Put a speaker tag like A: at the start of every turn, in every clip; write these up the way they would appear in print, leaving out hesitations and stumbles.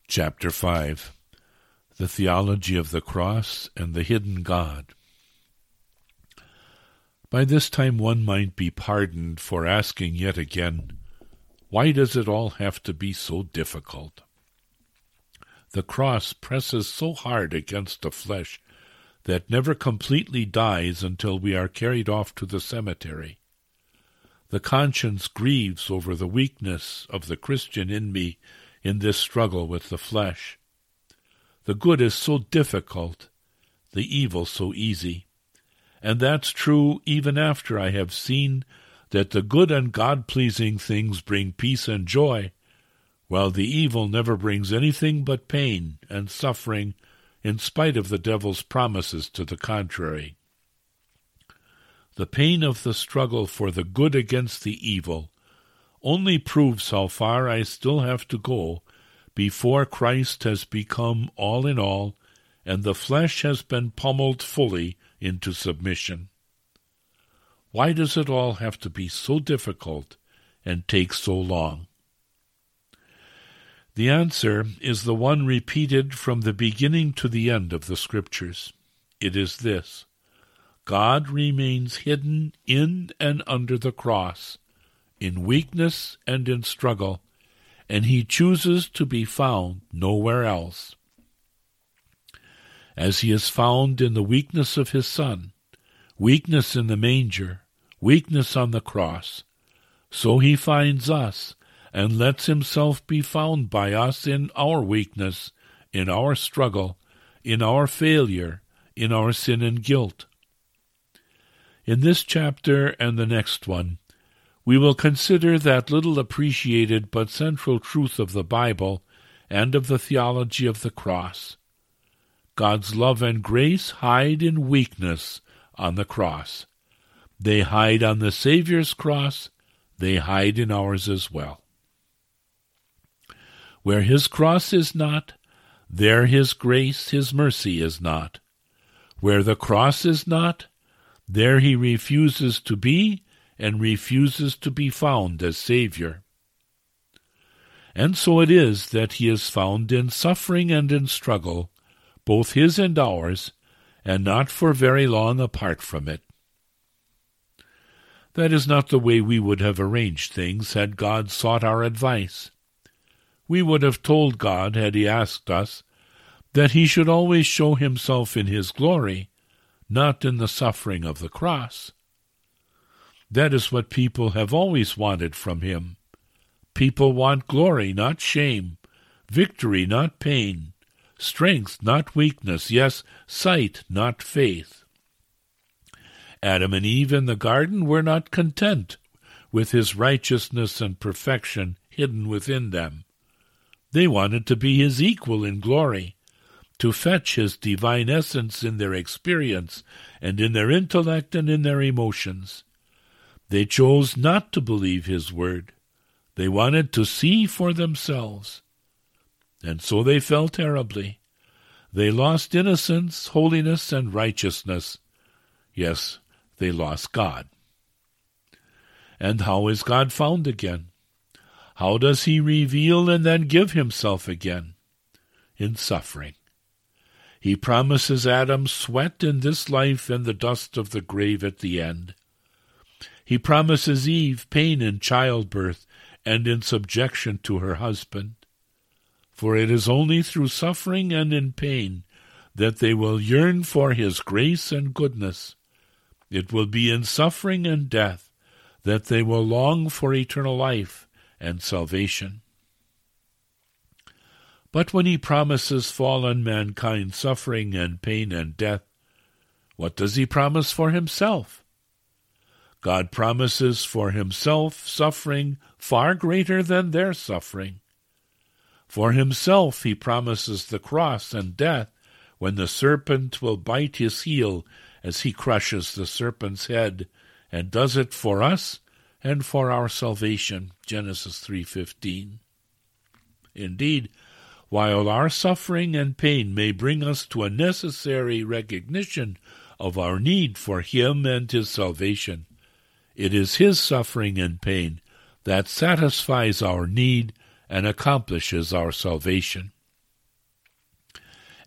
A: Chapter 5. The Theology of the Cross and the Hidden God. By this time one might be pardoned for asking yet again, why does it all have to be so difficult? The cross presses so hard against the flesh that never completely dies until we are carried off to the cemetery. The conscience grieves over the weakness of the Christian in me in this struggle with the flesh. The good is so difficult, the evil so easy. And that's true even after I have seen that the good and God-pleasing things bring peace and joy, while the evil never brings anything but pain and suffering, in spite of the devil's promises to the contrary. The pain of the struggle for the good against the evil only proves how far I still have to go before Christ has become all in all, and the flesh has been pummeled fully into submission. Why does it all have to be so difficult and take so long? The answer is the one repeated from the beginning to the end of the Scriptures. It is this: God remains hidden in and under the cross, in weakness and in struggle, and he chooses to be found nowhere else. As he is found in the weakness of his Son, weakness in the manger, weakness on the cross, so he finds us and lets himself be found by us in our weakness, in our struggle, in our failure, in our sin and guilt. In this chapter and the next one, we will consider that little appreciated but central truth of the Bible and of the theology of the cross. God's love and grace hide in weakness on the cross. They hide on the Savior's cross. They hide in ours as well. Where his cross is not, there his grace, his mercy is not. Where the cross is not, there he refuses to be and refuses to be found as Savior. And so it is that he is found in suffering and in struggle, both his and ours, and not for very long apart from it. That is not the way we would have arranged things had God sought our advice. We would have told God, had he asked us, that he should always show himself in his glory, not in the suffering of the cross. That is what people have always wanted from him. People want glory, not shame, victory, not pain, strength, not weakness, yes, sight, not faith. Adam and Eve in the garden were not content with his righteousness and perfection hidden within them. They wanted to be his equal in glory, to fetch his divine essence in their experience and in their intellect and in their emotions. They chose not to believe his word. They wanted to see for themselves. And so they fell terribly. They lost innocence, holiness, and righteousness. Yes, they lost God. And how is God found again? How does he reveal and then give himself again? In suffering. He promises Adam sweat in this life and the dust of the grave at the end. He promises Eve pain in childbirth and in subjection to her husband. For it is only through suffering and in pain that they will yearn for his grace and goodness. It will be in suffering and death that they will long for eternal life and salvation. But when he promises fallen mankind suffering and pain and death, what does he promise for himself? God promises for himself suffering far greater than their suffering. For himself he promises the cross and death when the serpent will bite his heel as he crushes the serpent's head, and does it for us and for our salvation. Genesis 3:15. Indeed, while our suffering and pain may bring us to a necessary recognition of our need for him and his salvation, it is his suffering and pain that satisfies our need and accomplishes our salvation.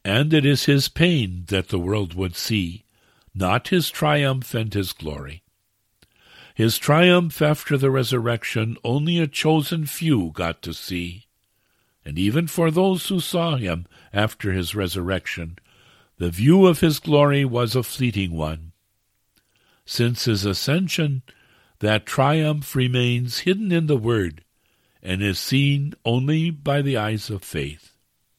A: and it is his pain that the world would see, not his triumph and his glory. His triumph after the resurrection only a chosen few got to see, and even for those who saw him after his resurrection, the view of his glory was a fleeting one. Since his ascension, that triumph remains hidden in the Word and is seen only by the eyes of faith.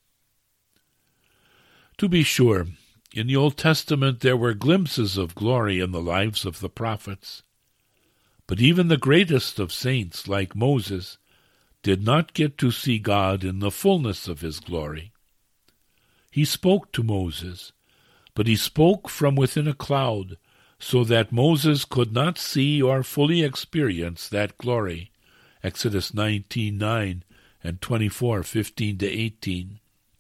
A: To be sure, in the Old Testament there were glimpses of glory in the lives of the prophets, but even the greatest of saints, like Moses, did not get to see God in the fullness of his glory. He spoke to Moses, but he spoke from within a cloud, so that Moses could not see or fully experience that glory. Exodus 19:9 and 24:15-18.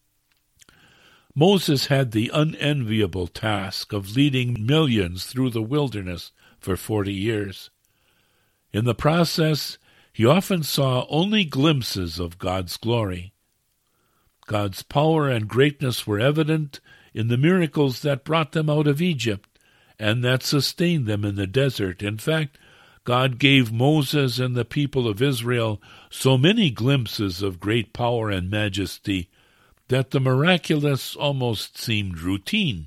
A: Moses had the unenviable task of leading millions through the wilderness for 40 years. In the process, he often saw only glimpses of God's glory. God's power and greatness were evident in the miracles that brought them out of Egypt and that sustained them in the desert. In fact, God gave Moses and the people of Israel so many glimpses of great power and majesty that the miraculous almost seemed routine.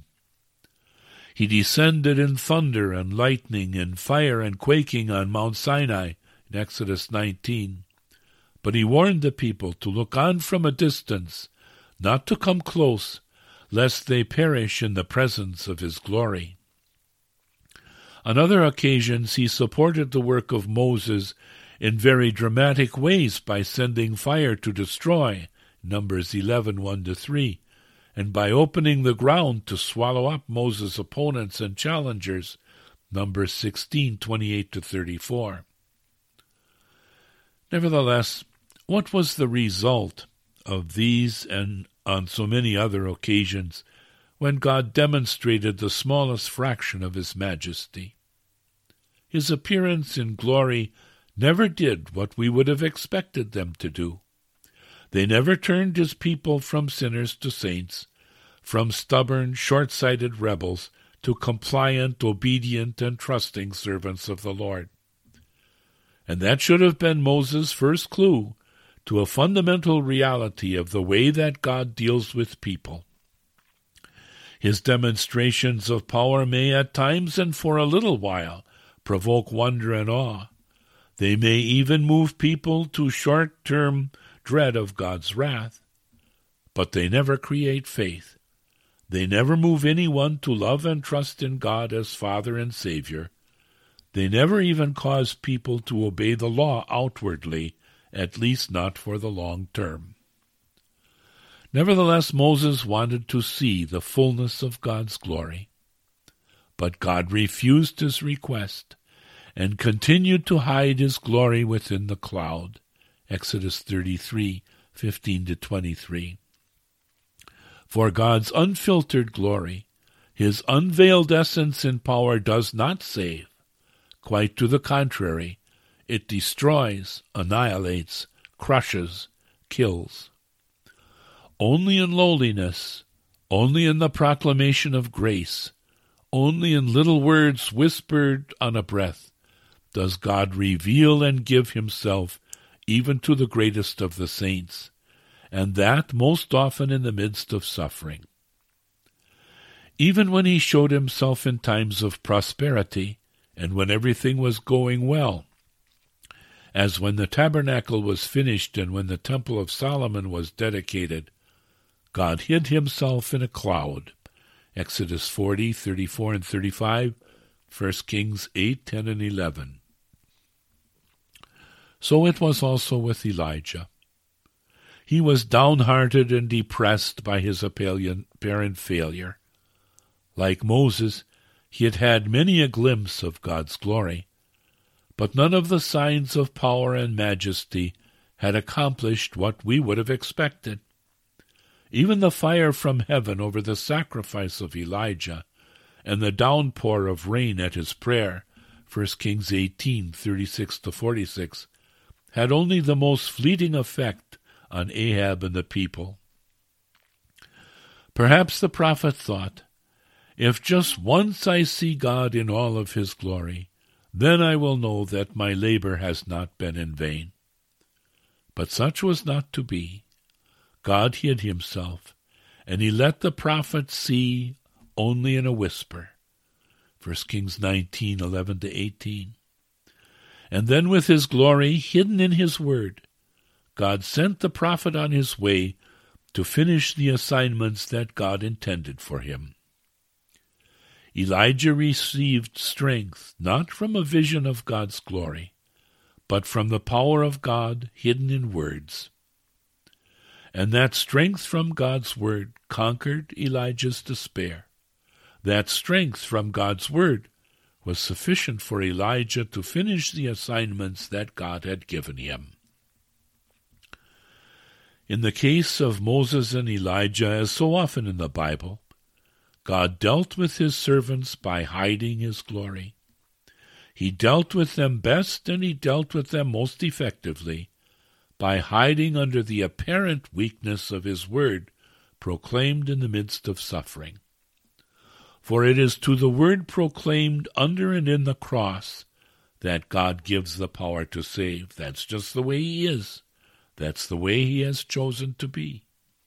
A: He descended in thunder and lightning and fire and quaking on Mount Sinai in Exodus 19. But he warned the people to look on from a distance, not to come close, lest they perish in the presence of his glory. On other occasions he supported the work of Moses in very dramatic ways by sending fire to destroy, Numbers 11:1-3, and by opening the ground to swallow up Moses' opponents and challengers, Numbers 16:28-34. Nevertheless, what was the result of these and on so many other occasions when God demonstrated the smallest fraction of his majesty? His appearance in glory never did what we would have expected them to do. They never turned his people from sinners to saints, from stubborn, short-sighted rebels to compliant, obedient, and trusting servants of the Lord. And that should have been Moses' first clue to a fundamental reality of the way that God deals with people. His demonstrations of power may at times and for a little while provoke wonder and awe. They may even move people to short-term dread of God's wrath, but they never create faith. They never move anyone to love and trust in God as Father and Savior. They never even cause people to obey the law outwardly, at least not for the long term. Nevertheless, Moses wanted to see the fullness of God's glory. But God refused his request and continued to hide his glory within the cloud. Exodus 33:15-23. For God's unfiltered glory, his unveiled essence and power does not save. Quite to the contrary, it destroys, annihilates, crushes, kills. Only in lowliness, only in the proclamation of grace, only in little words whispered on a breath, does God reveal and give himself even to the greatest of the saints, and that most often in the midst of suffering. Even when he showed himself in times of prosperity, and when everything was going well, as when the tabernacle was finished and when the temple of Solomon was dedicated, God hid himself in a cloud. Exodus 40:34-35, 1 Kings 8:10-11. So it was also with Elijah. He was downhearted and depressed by his apparent failure. Like Moses, he had had many a glimpse of God's glory, but none of the signs of power and majesty had accomplished what we would have expected. Even the fire from heaven over the sacrifice of Elijah and the downpour of rain at his prayer, 1 Kings 18:36-46, had only the most fleeting effect on Ahab and the people. Perhaps the prophet thought, if just once I see God in all of his glory, then I will know that my labor has not been in vain. But such was not to be. God hid himself, and he let the prophet see only in a whisper. 1 Kings 19:11-18. And then with his glory hidden in his word, God sent the prophet on his way to finish the assignments that God intended for him. Elijah received strength not from a vision of God's glory, but from the power of God hidden in words. And that strength from God's word conquered Elijah's despair. That strength from God's word was sufficient for Elijah to finish the assignments that God had given him. In the case of Moses and Elijah, as so often in the Bible, God dealt with his servants by hiding his glory. He dealt with them best, and he dealt with them most effectively by hiding under the apparent weakness of his word proclaimed in the midst of suffering. For it is to the word proclaimed under and in the cross that God gives the power to save. That's just the way he is. That's the way he has chosen to be.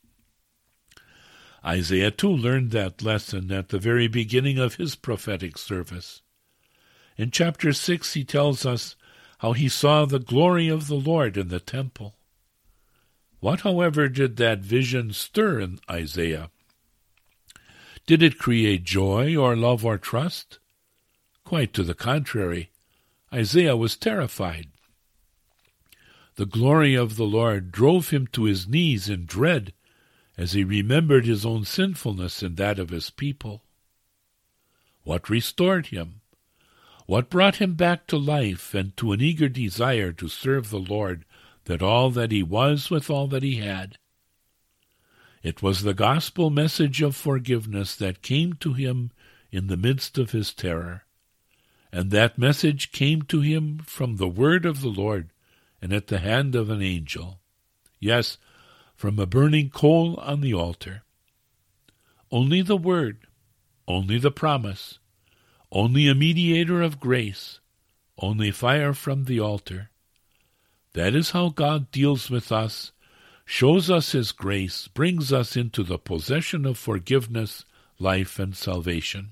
A: Isaiah too learned that lesson at the very beginning of his prophetic service. In chapter 6 he tells us how he saw the glory of the Lord in the temple. What, however, did that vision stir in Isaiah? Did it create joy or love or trust? Quite to the contrary. Isaiah was terrified. The glory of the Lord drove him to his knees in dread as he remembered his own sinfulness and that of his people. What restored him? What brought him back to life and to an eager desire to serve the Lord, that all that he was with all that he had? It was the gospel message of forgiveness that came to him in the midst of his terror. And that message came to him from the word of the Lord and at the hand of an angel. Yes, from a burning coal on the altar. Only the word, only the promise, only a mediator of grace, only fire from the altar. That is how God deals with us, shows us his grace, brings us into the possession of forgiveness, life, and salvation.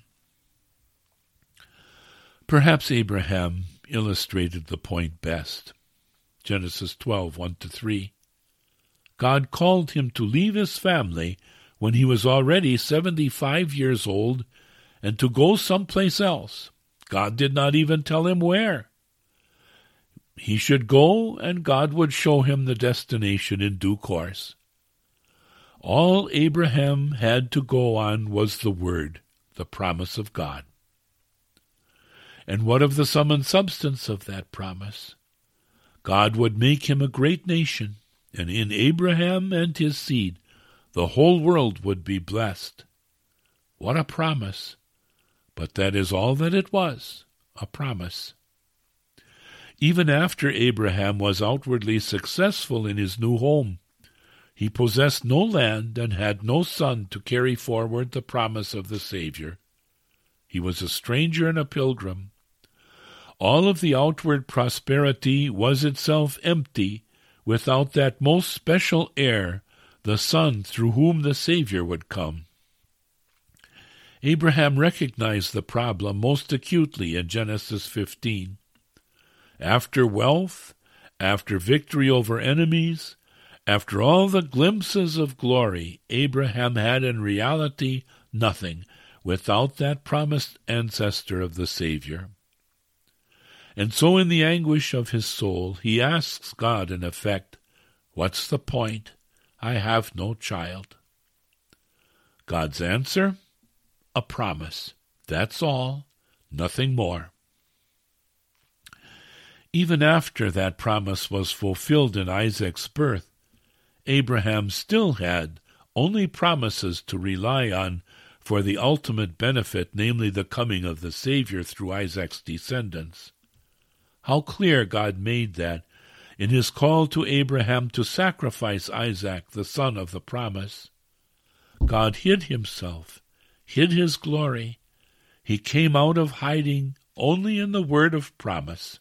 A: Perhaps Abraham illustrated the point best. Genesis 12:1-3. God called him to leave his family when he was already 75 years old and to go someplace else. God did not even tell him where. He should go, and God would show him the destination in due course. All Abraham had to go on was the word, the promise of God. And what of the sum and substance of that promise? God would make him a great nation, and in Abraham and his seed the whole world would be blessed. What a promise! But that is all that it was, a promise. Even after Abraham was outwardly successful in his new home, he possessed no land and had no son to carry forward the promise of the Savior. He was a stranger and a pilgrim. All of the outward prosperity was itself empty without that most special heir, the Son through whom the Savior would come. Abraham recognized the problem most acutely in Genesis 15. After wealth, after victory over enemies, after all the glimpses of glory, Abraham had in reality nothing without that promised ancestor of the Savior. And so in the anguish of his soul, he asks God in effect, "What's the point? I have no child." God's answer? A promise. That's all, nothing more. Even after that promise was fulfilled in Isaac's birth, Abraham still had only promises to rely on for the ultimate benefit, namely the coming of the Savior through Isaac's descendants. How clear God made that in his call to Abraham to sacrifice Isaac, the son of the promise. God hid himself, hid his glory. He came out of hiding only in the word of promise.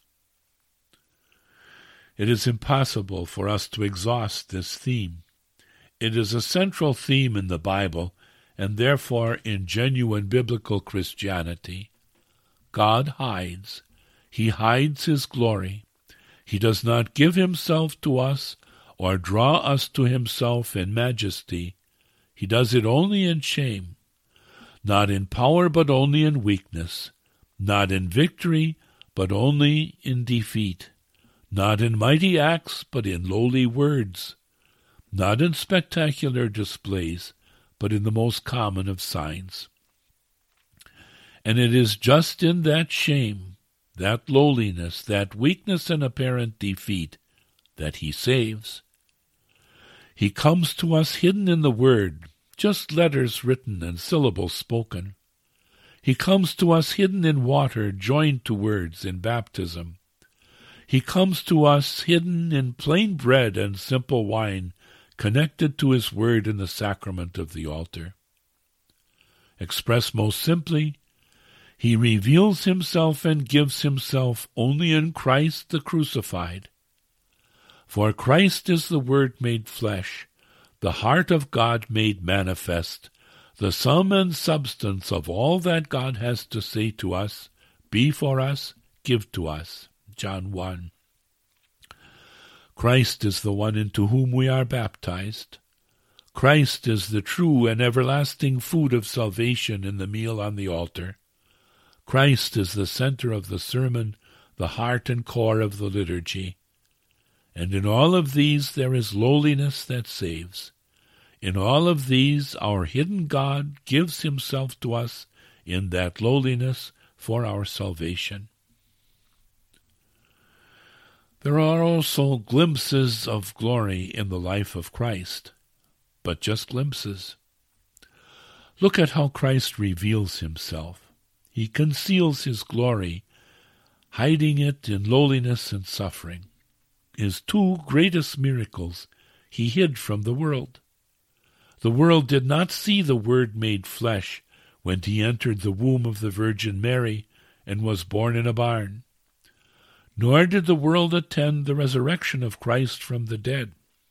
A: It is impossible for us to exhaust this theme. It is a central theme in the Bible, and therefore in genuine biblical Christianity. God hides. He hides his glory. He does not give himself to us or draw us to himself in majesty. He does it only in shame, not in power but only in weakness, not in victory but only in defeat, not in mighty acts but in lowly words, not in spectacular displays but in the most common of signs. And it is just in that shame, that lowliness, that weakness and apparent defeat that he saves. He comes to us hidden in the Word, just letters written and syllables spoken. He comes to us hidden in water, joined to words in baptism. He comes to us hidden in plain bread and simple wine, connected to his word in the sacrament of the altar. Expressed most simply, he reveals himself and gives himself only in Christ the crucified. For Christ is the Word made flesh, the heart of God made manifest, the sum and substance of all that God has to say to us, be for us, give to us. John 1. Christ is the one into whom we are baptized. Christ is the true and everlasting food of salvation in the meal on the altar. Christ is the center of the sermon, the heart and core of the liturgy. And in all of these there is lowliness that saves. In all of these our hidden God gives himself to us in that lowliness for our salvation. There are also glimpses of glory in the life of Christ, but just glimpses. Look at how Christ reveals himself. He conceals his glory, hiding it in lowliness and suffering. His two greatest miracles he hid from the world. The world did not see the Word made flesh when he entered the womb of the Virgin Mary and was born in a barn. Nor did the world attend the resurrection of Christ from the dead.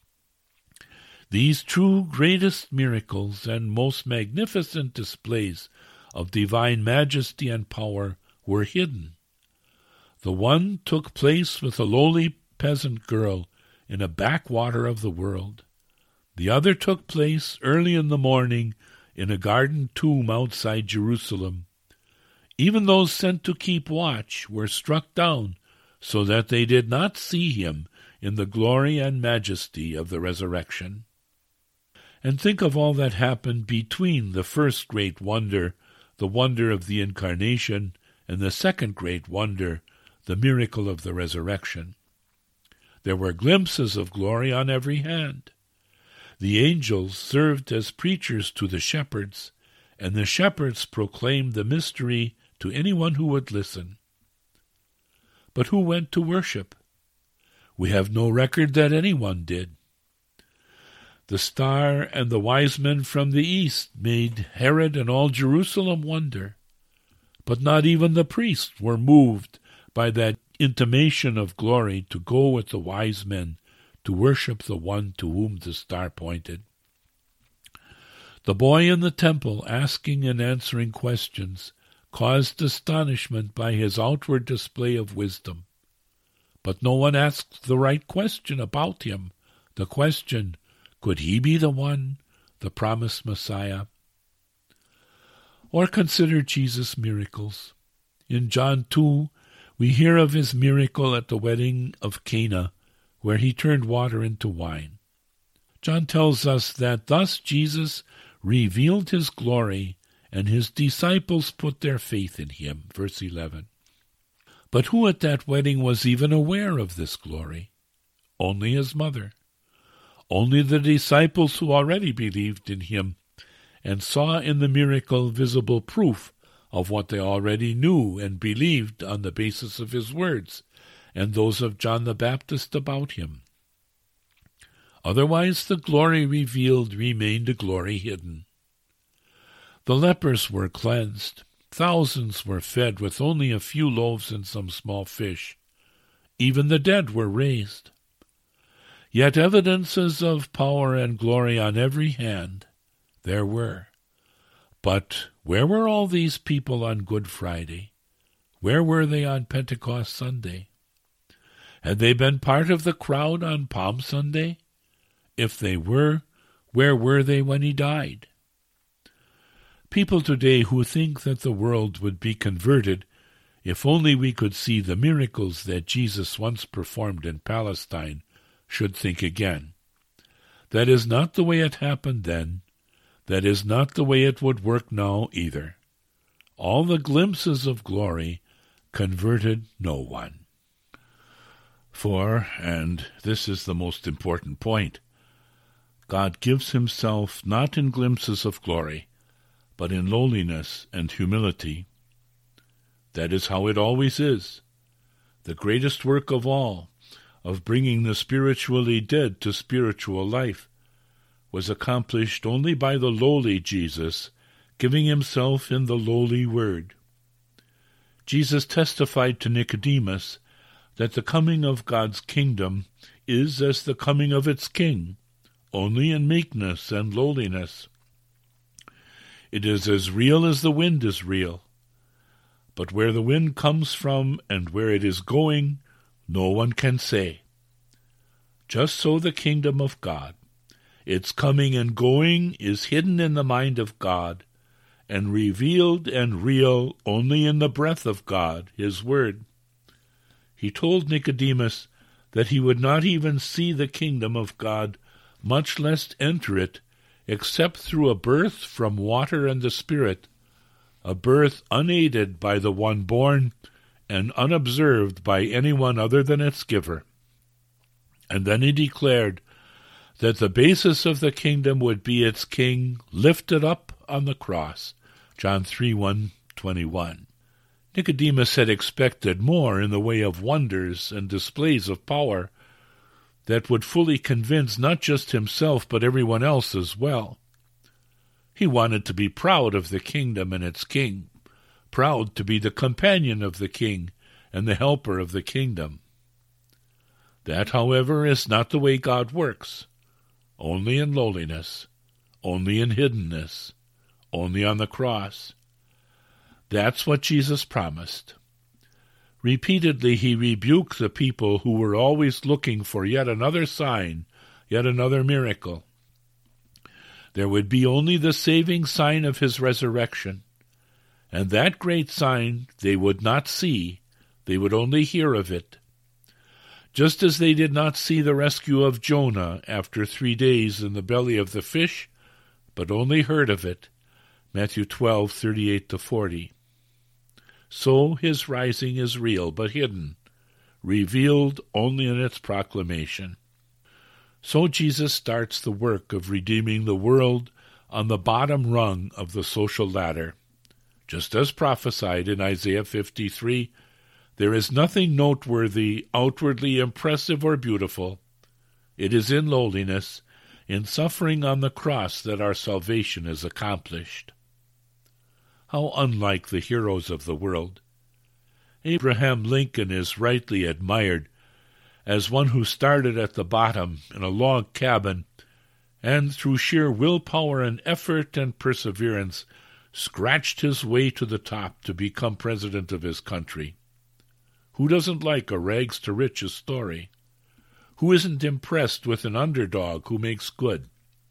A: These two greatest miracles and most magnificent displays of divine majesty and power were hidden. The one took place with a lowly peasant girl in a backwater of the world. The other took place early in the morning in a garden tomb outside Jerusalem. Even those sent to keep watch were struck down so that they did not see him in the glory and majesty of the resurrection. And think of all that happened between the first great wonder, the wonder of the Incarnation, and the second great wonder, the miracle of the resurrection. There were glimpses of glory on every hand. The angels served as preachers to the shepherds, and the shepherds proclaimed the mystery to anyone who would listen. But who went to worship? We have no record that anyone did. The star and the wise men from the east made Herod and all Jerusalem wonder. But not even the priests were moved by that intimation of glory to go with the wise men to worship the one to whom the star pointed. The boy in the temple asking and answering questions caused astonishment by his outward display of wisdom. But no one asked the right question about him, the question, could he be the one, the promised Messiah? Or consider Jesus' miracles. In John 2, we hear of his miracle at the wedding of Cana, where he turned water into wine. John tells us that thus Jesus revealed his glory, and his disciples put their faith in him. Verse 11. But who at that wedding was even aware of this glory? Only his mother. Only the disciples who already believed in him and saw in the miracle visible proof of what they already knew and believed on the basis of his words and those of John the Baptist about him. Otherwise the glory revealed remained a glory hidden. The lepers were cleansed. Thousands were fed with only a few loaves and some small fish. Even the dead were raised. Yet evidences of power and glory on every hand there were. But where were all these people on Good Friday? Where were they on Pentecost Sunday? Had they been part of the crowd on Palm Sunday? If they were, where were they when he died? People today who think that the world would be converted if only we could see the miracles that Jesus once performed in Palestine should think again. That is not the way it happened then. That is not the way it would work now either. All the glimpses of glory converted no one. For, and this is the most important point, God gives himself not in glimpses of glory, but in lowliness and humility. That is how it always is. The greatest work of all, of bringing the spiritually dead to spiritual life, was accomplished only by the lowly Jesus, giving himself in the lowly Word. Jesus testified to Nicodemus that the coming of God's kingdom is as the coming of its King, only in meekness and lowliness. It is as real as the wind is real. But where the wind comes from and where it is going, no one can say. Just so the kingdom of God, its coming and going, is hidden in the mind of God, and revealed and real only in the breath of God, his word. He told Nicodemus that he would not even see the kingdom of God, much less enter it, except through a birth from water and the Spirit, a birth unaided by the one born and unobserved by anyone other than its giver. And then he declared that the basis of the kingdom would be its king lifted up on the cross. John 3:1-21. Nicodemus had expected more in the way of wonders and displays of power that would fully convince not just himself but everyone else as well. He wanted to be proud of the kingdom and its king, proud to be the companion of the king and the helper of the kingdom. That, however, is not the way God works. Only in lowliness, only in hiddenness, only on the cross. That's what Jesus promised. Repeatedly he rebuked the people who were always looking for yet another sign, yet another miracle. There would be only the saving sign of his resurrection, and that great sign they would not see, they would only hear of it. Just as they did not see the rescue of Jonah after 3 days in the belly of the fish, but only heard of it, Matthew 12:38-40. So his rising is real but hidden, revealed only in its proclamation. So Jesus starts the work of redeeming the world on the bottom rung of the social ladder. Just as prophesied in Isaiah 53, there is nothing noteworthy, outwardly impressive or beautiful. It is in lowliness, in suffering on the cross, that our salvation is accomplished. How unlike the heroes of the world. Abraham Lincoln is rightly admired as one who started at the bottom in a log cabin and through sheer willpower and effort and perseverance scratched his way to the top to become president of his country. Who doesn't like a rags-to-riches story? Who isn't impressed with an underdog who makes good?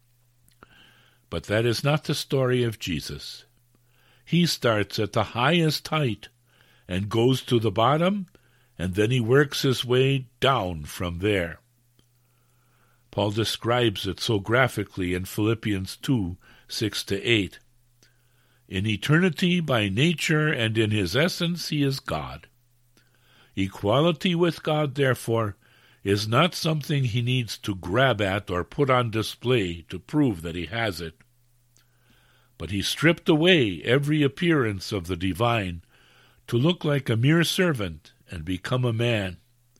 A: But that is not the story of Jesus. He starts at the highest height and goes to the bottom, and then he works his way down from there. Paul describes it so graphically in Philippians 2:6-8. In eternity, by nature and in his essence, he is God. Equality with God, therefore, is not something he needs to grab at or put on display to prove that he has it. But he stripped away every appearance of the divine to look like a mere servant and become a man.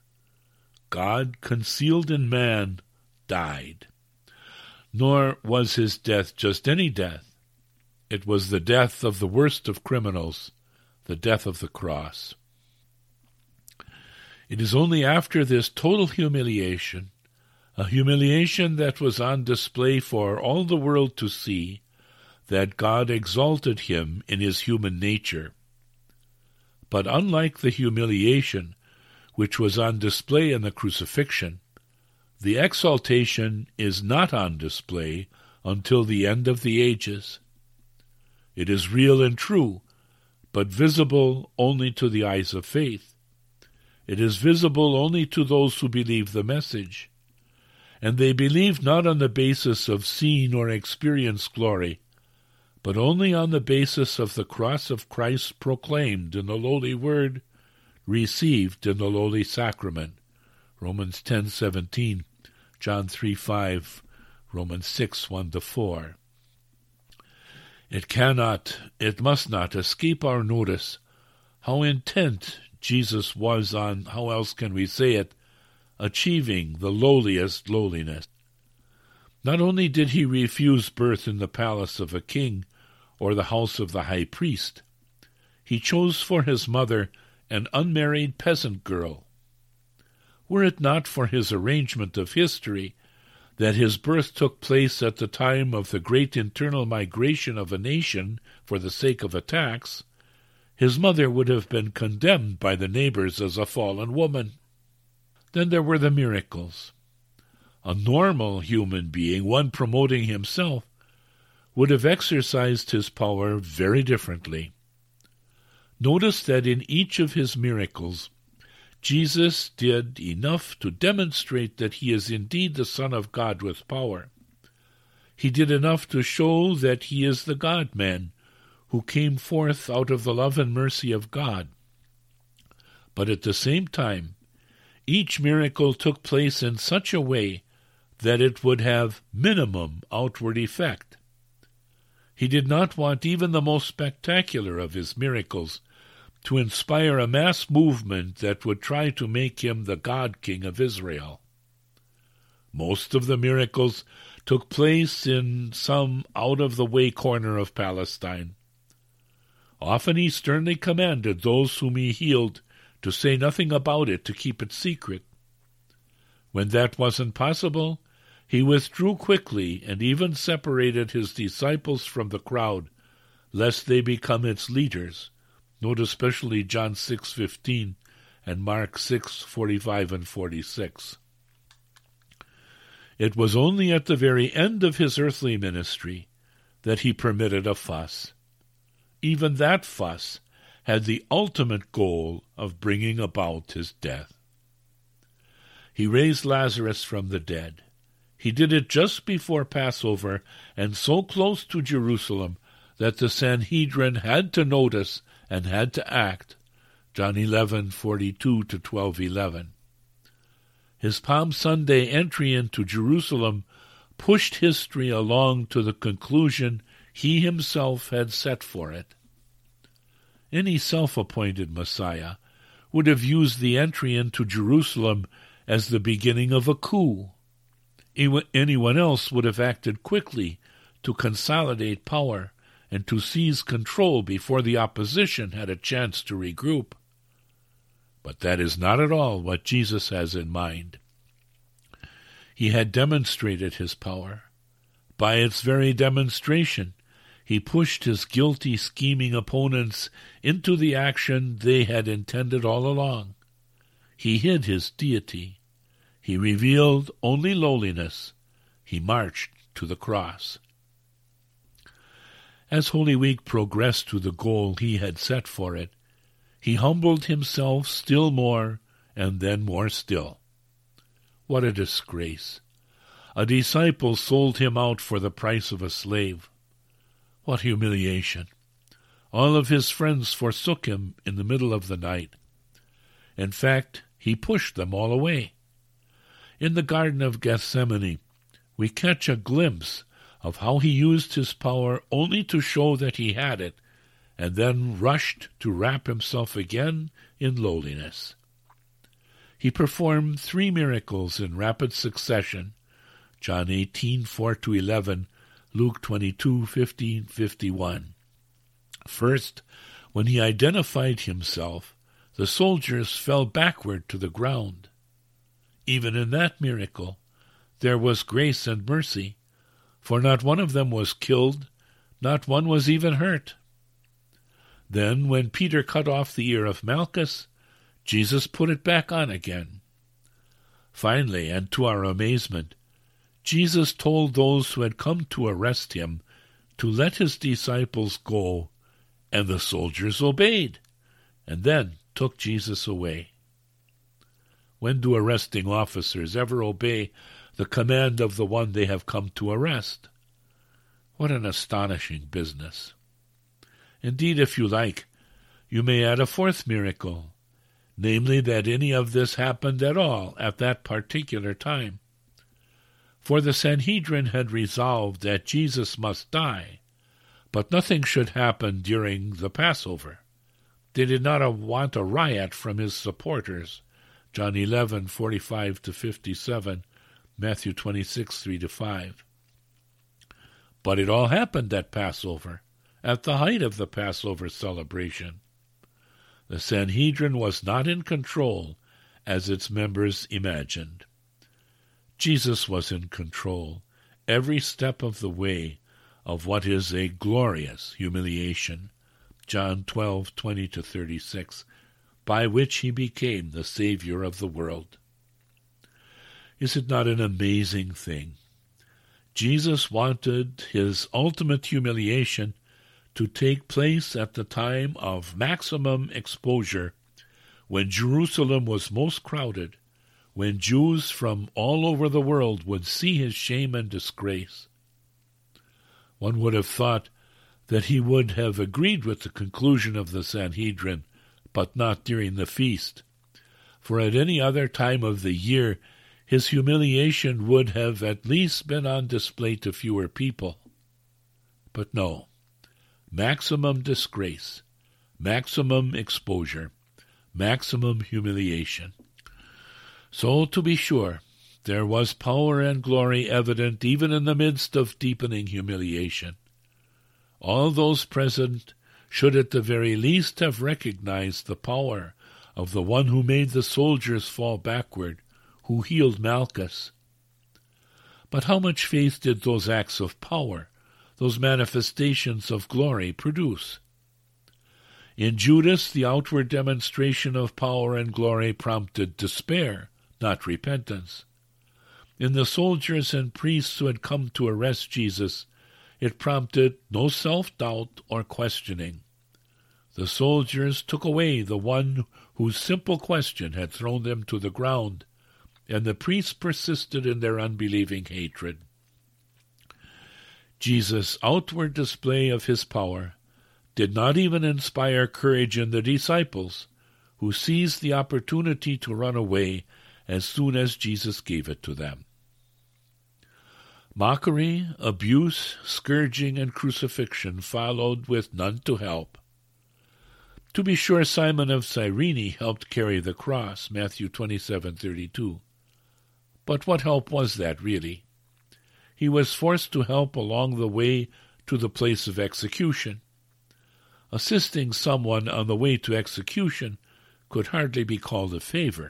A: God, concealed in man, died. Nor was his death just any death. It was the death of the worst of criminals, the death of the cross. It is only after this total humiliation, a humiliation that was on display for all the world to see, that God exalted him in his human nature. But unlike the humiliation which was on display in the crucifixion, the exaltation is not on display until the end of the ages. It is real and true, but visible only to the eyes of faith. It is visible only to those who believe the message, and they believe not on the basis of seen or experienced glory, but only on the basis of the cross of Christ proclaimed in the lowly word, received in the lowly sacrament. Romans 10:17, John 3:5, Romans 6:1-4. It must not escape our notice how intent Jesus was on, how else can we say it, achieving the lowliest lowliness. Not only did he refuse birth in the palace of a king or the house of the high priest, he chose for his mother an unmarried peasant girl. Were it not for his arrangement of history, that his birth took place at the time of the great internal migration of a nation for the sake of a tax, his mother would have been condemned by the neighbors as a fallen woman. Then there were the miracles. A normal human being, one promoting himself, would have exercised his power very differently. Notice that in each of his miracles, Jesus did enough to demonstrate that he is indeed the Son of God with power. He did enough to show that he is the God-man who came forth out of the love and mercy of God. But at the same time, each miracle took place in such a way that it would have minimum outward effect. He did not want even the most spectacular of his miracles to inspire a mass movement that would try to make him the God-King of Israel. Most of the miracles took place in some out-of-the-way corner of Palestine. Often he sternly commanded those whom he healed to say nothing about it, to keep it secret. When that wasn't possible, he withdrew quickly and even separated his disciples from the crowd, lest they become its leaders. Note especially John 6:15 and Mark 6:45 and 46. It was only at the very end of his earthly ministry that he permitted a fuss. Even that fuss had the ultimate goal of bringing about his death. He raised Lazarus from the dead. He did it just before Passover and so close to Jerusalem that the Sanhedrin had to notice and had to act. John 11:42-12:11. His Palm Sunday entry into Jerusalem pushed history along to the conclusion he himself had set for it. Any self-appointed Messiah would have used the entry into Jerusalem as the beginning of a coup. Anyone else would have acted quickly to consolidate power and to seize control before the opposition had a chance to regroup. But that is not at all what Jesus has in mind. He had demonstrated his power. By its very demonstration, he pushed his guilty, scheming opponents into the action they had intended all along. He hid his deity. He revealed only lowliness. He marched to the cross. As Holy Week progressed to the goal he had set for it, he humbled himself still more, and then more still. What a disgrace! A disciple sold him out for the price of a slave. What humiliation! All of his friends forsook him in the middle of the night. In fact, he pushed them all away. In the Garden of Gethsemane, we catch a glimpse of how he used his power only to show that he had it, and then rushed to wrap himself again in lowliness. He performed 3 miracles in rapid succession, John 18:4-11, Luke 22:15-51. First, when he identified himself, the soldiers fell backward to the ground. Even in that miracle, there was grace and mercy, for not one of them was killed, not one was even hurt. Then, when Peter cut off the ear of Malchus, Jesus put it back on again. Finally, and to our amazement, Jesus told those who had come to arrest him to let his disciples go, and the soldiers obeyed, and then took Jesus away. When do arresting officers ever obey the command of the one they have come to arrest? What an astonishing business. Indeed, if you like, you may add a fourth miracle, namely that any of this happened at all at that particular time. For the Sanhedrin had resolved that Jesus must die, but nothing should happen during the Passover. They did not want a riot from his supporters. John 11:45-57, Matthew 26:3-5. But it all happened at Passover, at the height of the Passover celebration. The Sanhedrin was not in control, as its members imagined. Jesus was in control, every step of the way, of what is a glorious humiliation, John 12:20-36, by which he became the Savior of the world. Is it not an amazing thing? Jesus wanted his ultimate humiliation to take place at the time of maximum exposure, when Jerusalem was most crowded, when Jews from all over the world would see his shame and disgrace. One would have thought that he would have agreed with the conclusion of the Sanhedrin, but not during the feast, for at any other time of the year his humiliation would have at least been on display to fewer people. But no, maximum disgrace, maximum exposure, maximum humiliation. So, to be sure, there was power and glory evident even in the midst of deepening humiliation. All those present should at the very least have recognized the power of the one who made the soldiers fall backward, who healed Malchus. But how much faith did those acts of power, those manifestations of glory, produce? In Judas, the outward demonstration of power and glory prompted despair, not repentance. In the soldiers and priests who had come to arrest Jesus, it prompted no self-doubt or questioning. The soldiers took away the one whose simple question had thrown them to the ground, and the priests persisted in their unbelieving hatred. Jesus' outward display of his power did not even inspire courage in the disciples, who seized the opportunity to run away as soon as Jesus gave it to them. Mockery, abuse, scourging, and crucifixion followed with none to help. To be sure, Simon of Cyrene helped carry the cross, Matthew 27:32. But what help was that, really? He was forced to help along the way to the place of execution. Assisting someone on the way to execution could hardly be called a favor.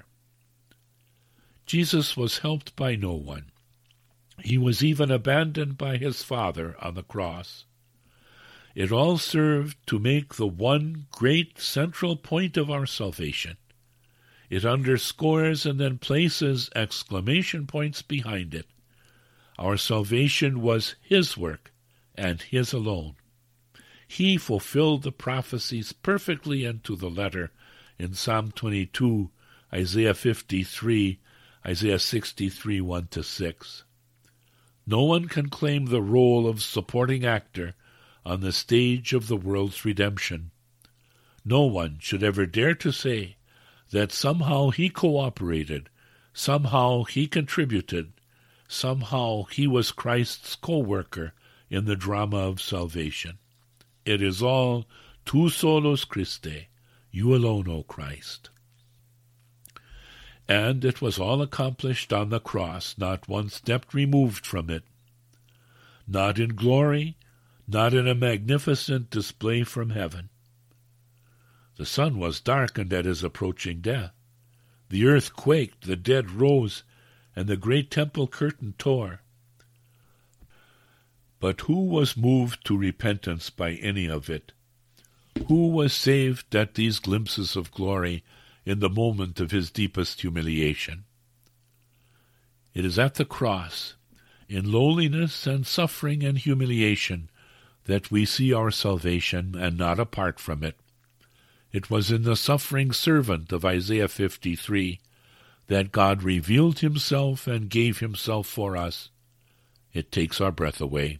A: Jesus was helped by no one. He was even abandoned by his Father on the cross. It all served to make the one great central point of our salvation. It underscores and then places exclamation points behind it. Our salvation was his work and his alone. He fulfilled the prophecies perfectly and to the letter in Psalm 22, Isaiah 53, Isaiah 63, 1-6. No one can claim the role of supporting actor on the stage of the world's redemption. No one should ever dare to say that somehow he cooperated, somehow he contributed, somehow he was Christ's co-worker in the drama of salvation. It is all tu solus Christe, you alone, O Christ. And it was all accomplished on the cross, not one step removed from it. not in glory, not in a magnificent display from heaven. The sun was darkened at his approaching death. The earth quaked, the dead rose, and the great temple curtain tore. But who was moved to repentance by any of it? Who was saved at these glimpses of glory in the moment of his deepest humiliation? It is at the cross, in lowliness and suffering and humiliation, that we see our salvation, and not apart from it. It was in the suffering servant of Isaiah 53 that God revealed himself and gave himself for us. It takes our breath away.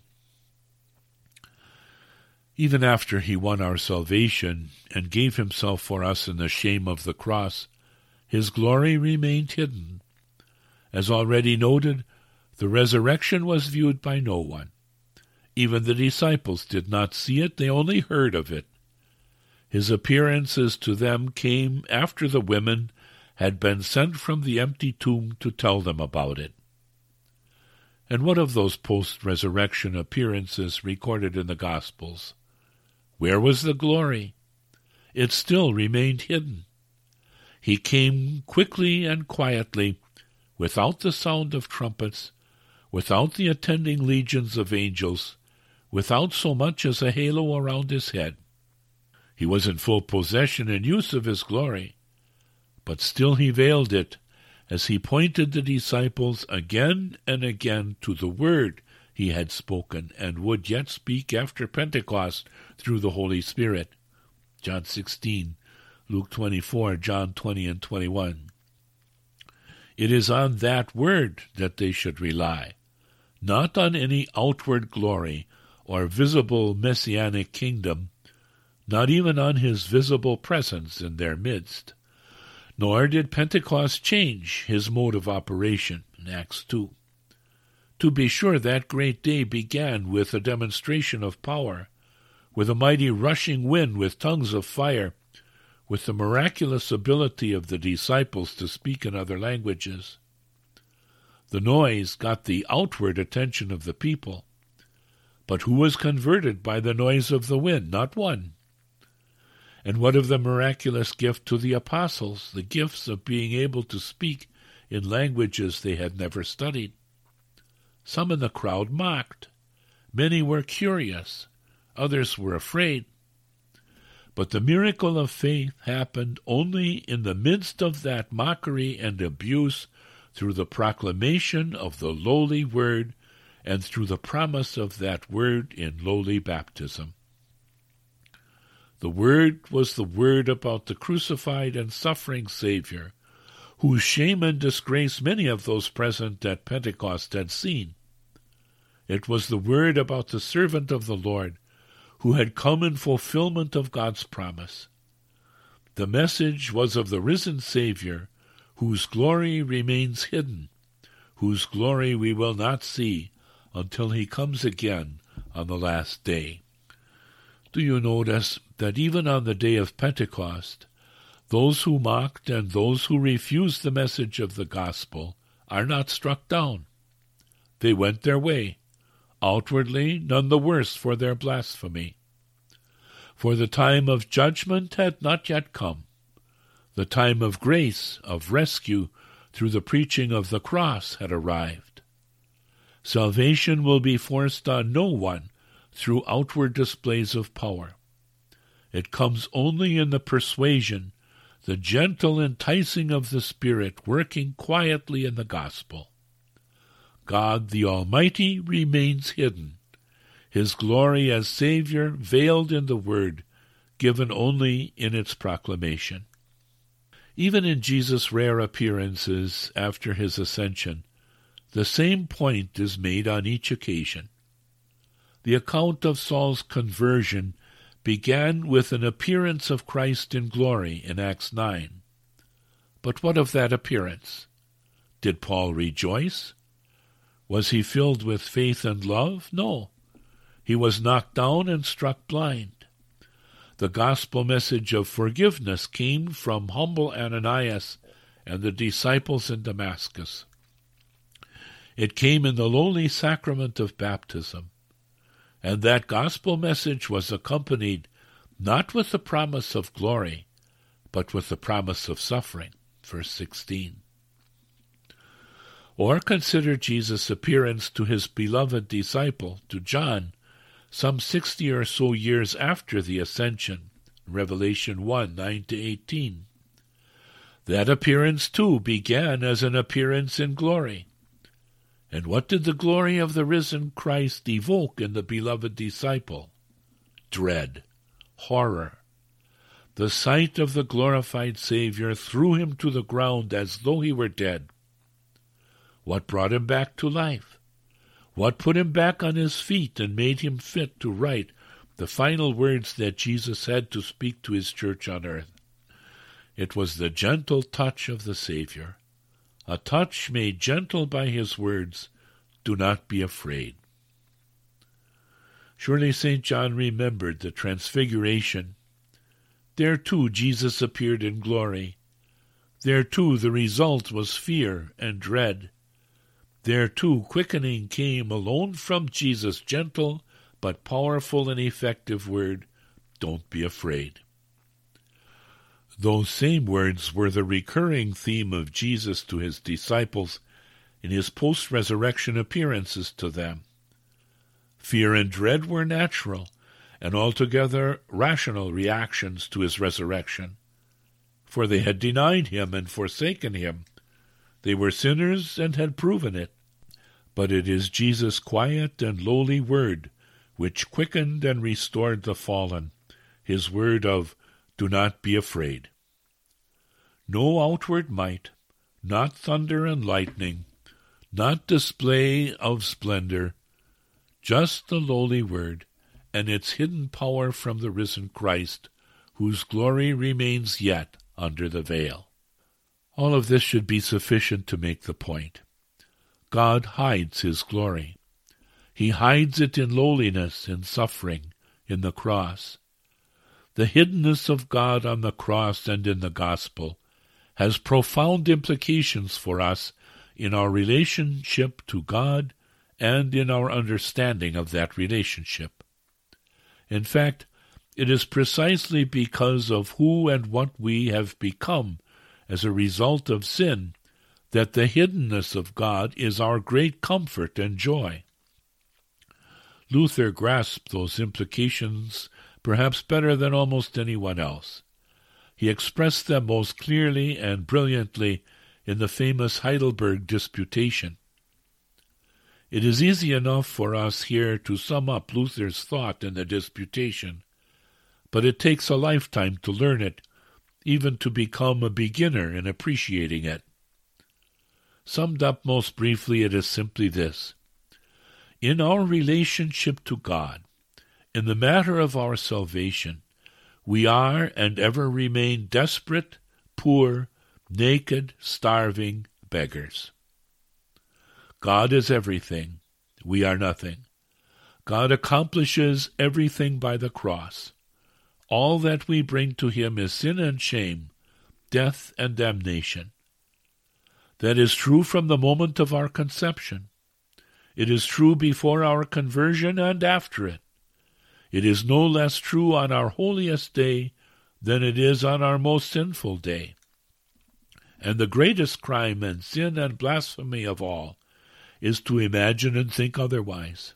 A: Even after he won our salvation and gave himself for us in the shame of the cross, his glory remained hidden. As already noted, the resurrection was viewed by no one. Even the disciples did not see it, they only heard of it. His appearances to them came after the women had been sent from the empty tomb to tell them about it. And what of those post-resurrection appearances recorded in the Gospels? Where was the glory? It still remained hidden. He came quickly and quietly, without the sound of trumpets, without the attending legions of angels, without so much as a halo around his head. He was in full possession and use of his glory, but still he veiled it as he pointed the disciples again and again to the word he had spoken and would yet speak after Pentecost through the Holy Spirit. John 16, Luke 24, John 20 and 21. It is on that word that they should rely, not on any outward glory or visible messianic kingdom, not even on his visible presence in their midst. Nor did Pentecost change his mode of operation in Acts 2. To be sure, that great day began with a demonstration of power, with a mighty rushing wind with tongues of fire, with the miraculous ability of the disciples to speak in other languages. The noise got the outward attention of the people. But who was converted by the noise of the wind? Not one. And what of the miraculous gift to the apostles, the gifts of being able to speak in languages they had never studied? Some in the crowd mocked. Many were curious. Others were afraid. But the miracle of faith happened only in the midst of that mockery and abuse through the proclamation of the lowly word and through the promise of that word in lowly baptism. The word was the word about the crucified and suffering Savior, whose shame and disgrace many of those present at Pentecost had seen. It was the word about the servant of the Lord, who had come in fulfillment of God's promise. The message was of the risen Savior, whose glory remains hidden, whose glory we will not see until he comes again on the last day. Do you notice that even on the day of Pentecost, those who mocked and those who refused the message of the gospel are not struck down? They went their way, outwardly none the worse for their blasphemy. For the time of judgment had not yet come. The time of grace, of rescue, through the preaching of the cross had arrived. Salvation will be forced on no one through outward displays of power. It comes only in the persuasion, the gentle enticing of the Spirit working quietly in the gospel. God the Almighty remains hidden, his glory as Savior veiled in the Word, given only in its proclamation. Even in Jesus' rare appearances after his ascension, the same point is made on each occasion. The account of Saul's conversion began with an appearance of Christ in glory in Acts 9. But what of that appearance? Did Paul rejoice? Was he filled with faith and love? No. He was knocked down and struck blind. The gospel message of forgiveness came from humble Ananias and the disciples in Damascus. It came in the lowly sacrament of baptism. And that gospel message was accompanied not with the promise of glory, but with the promise of suffering. Verse 16. Or consider Jesus' appearance to his beloved disciple, to John, some 60 or so years after the ascension, Revelation 1, 9-18. That appearance, too, began as an appearance in glory. And what did the glory of the risen Christ evoke in the beloved disciple? Dread, horror. The sight of the glorified Savior threw him to the ground as though he were dead. What brought him back to life? What put him back on his feet and made him fit to write the final words that Jesus had to speak to his church on earth? It was the gentle touch of the Savior, a touch made gentle by his words, "Do not be afraid." Surely St. John remembered the Transfiguration. There too Jesus appeared in glory. There too the result was fear and dread. There too quickening came alone from Jesus' gentle but powerful and effective word, "Don't be afraid." Those same words were the recurring theme of Jesus to his disciples in his post-resurrection appearances to them. Fear and dread were natural and altogether rational reactions to his resurrection, for they had denied him and forsaken him. They were sinners and had proven it. But it is Jesus' quiet and lowly word which quickened and restored the fallen, his word of, "Do not be afraid." No outward might, not thunder and lightning, not display of splendor, just the lowly word and its hidden power from the risen Christ, whose glory remains yet under the veil. All of this should be sufficient to make the point. God hides his glory. He hides it in lowliness, in suffering, in the cross. The hiddenness of God on the cross and in the gospel has profound implications for us in our relationship to God and in our understanding of that relationship. In fact, it is precisely because of who and what we have become as a result of sin that the hiddenness of God is our great comfort and joy. Luther grasped those implications perhaps better than almost anyone else. He expressed them most clearly and brilliantly in the famous Heidelberg Disputation. It is easy enough for us here to sum up Luther's thought in the Disputation, but it takes a lifetime to learn it, even to become a beginner in appreciating it. Summed up most briefly, it is simply this: in our relationship to God, in the matter of our salvation, we are and ever remain desperate, poor, naked, starving beggars. God is everything. We are nothing. God accomplishes everything by the cross. All that we bring to him is sin and shame, death and damnation. That is true from the moment of our conception. It is true before our conversion and after it. It is no less true on our holiest day than it is on our most sinful day. And the greatest crime and sin and blasphemy of all is to imagine and think otherwise.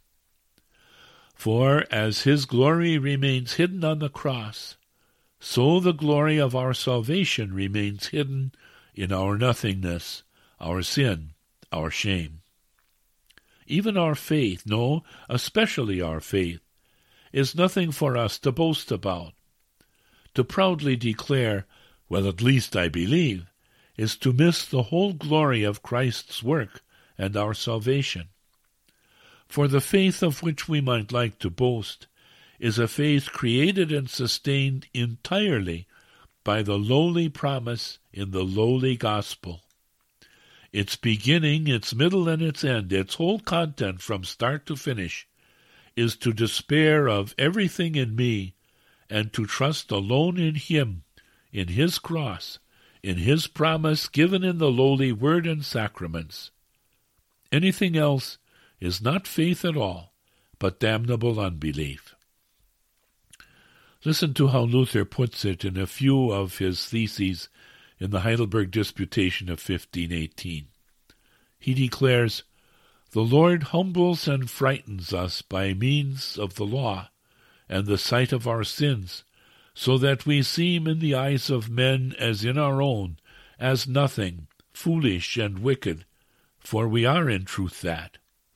A: For as his glory remains hidden on the cross, so the glory of our salvation remains hidden in our nothingness, our sin, our shame. Even our faith, no, especially our faith, is nothing for us to boast about. To proudly declare, "Well, at least I believe," is to miss the whole glory of Christ's work and our salvation. For the faith of which we might like to boast is a faith created and sustained entirely by the lowly promise in the lowly gospel. Its beginning, its middle, and its end, its whole content from start to finish, is to despair of everything in me and to trust alone in him, in his cross, in his promise given in the lowly word and sacraments. Anything else is not faith at all, but damnable unbelief. Listen to how Luther puts it in a few of his theses in the Heidelberg Disputation of 1518. He declares, "The Lord humbles and frightens us by means of the law and the sight of our sins, so that we seem in the eyes of men as in our own, as nothing, foolish and wicked, for we are in truth that.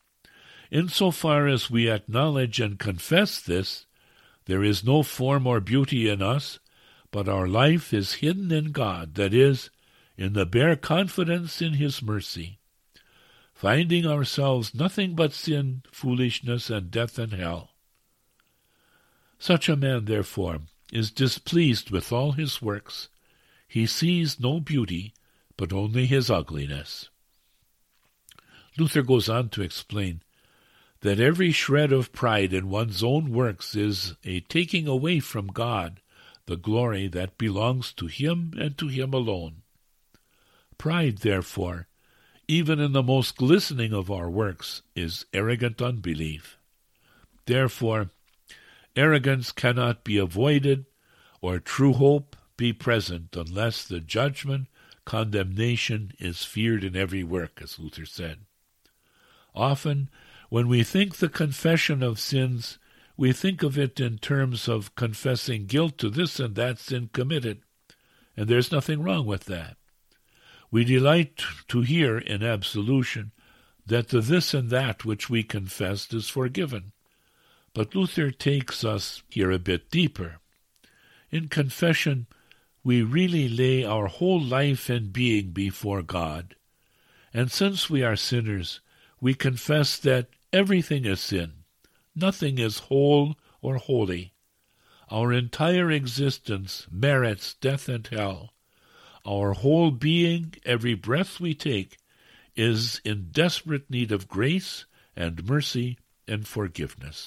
A: Insofar as we acknowledge and confess this, there is no form or beauty in us, but our life is hidden in God, that is, in the bare confidence in his mercy, finding ourselves nothing but sin, foolishness, and death and hell. Such a man, therefore, is displeased with all his works. He sees no beauty, but only his ugliness." Luther goes on to explain that every shred of pride in one's own works is a taking away from God the glory that belongs to him and to him alone. Pride, therefore, even in the most glistening of our works, is arrogant unbelief. Therefore, arrogance cannot be avoided, or true hope be present, unless the judgment, condemnation is feared in every work, as Luther said. Often, when we think the confession of sins, we think of it in terms of confessing guilt to this and that sin committed, and there's nothing wrong with that. We delight to hear in absolution that the this and that which we confessed is forgiven. But Luther takes us here a bit deeper. In confession, we really lay our whole life and being before God. And since we are sinners, we confess that everything is sin. Nothing is whole or holy. Our entire existence merits death and hell. Our whole being, every breath we take, is in desperate need of grace and mercy and forgiveness.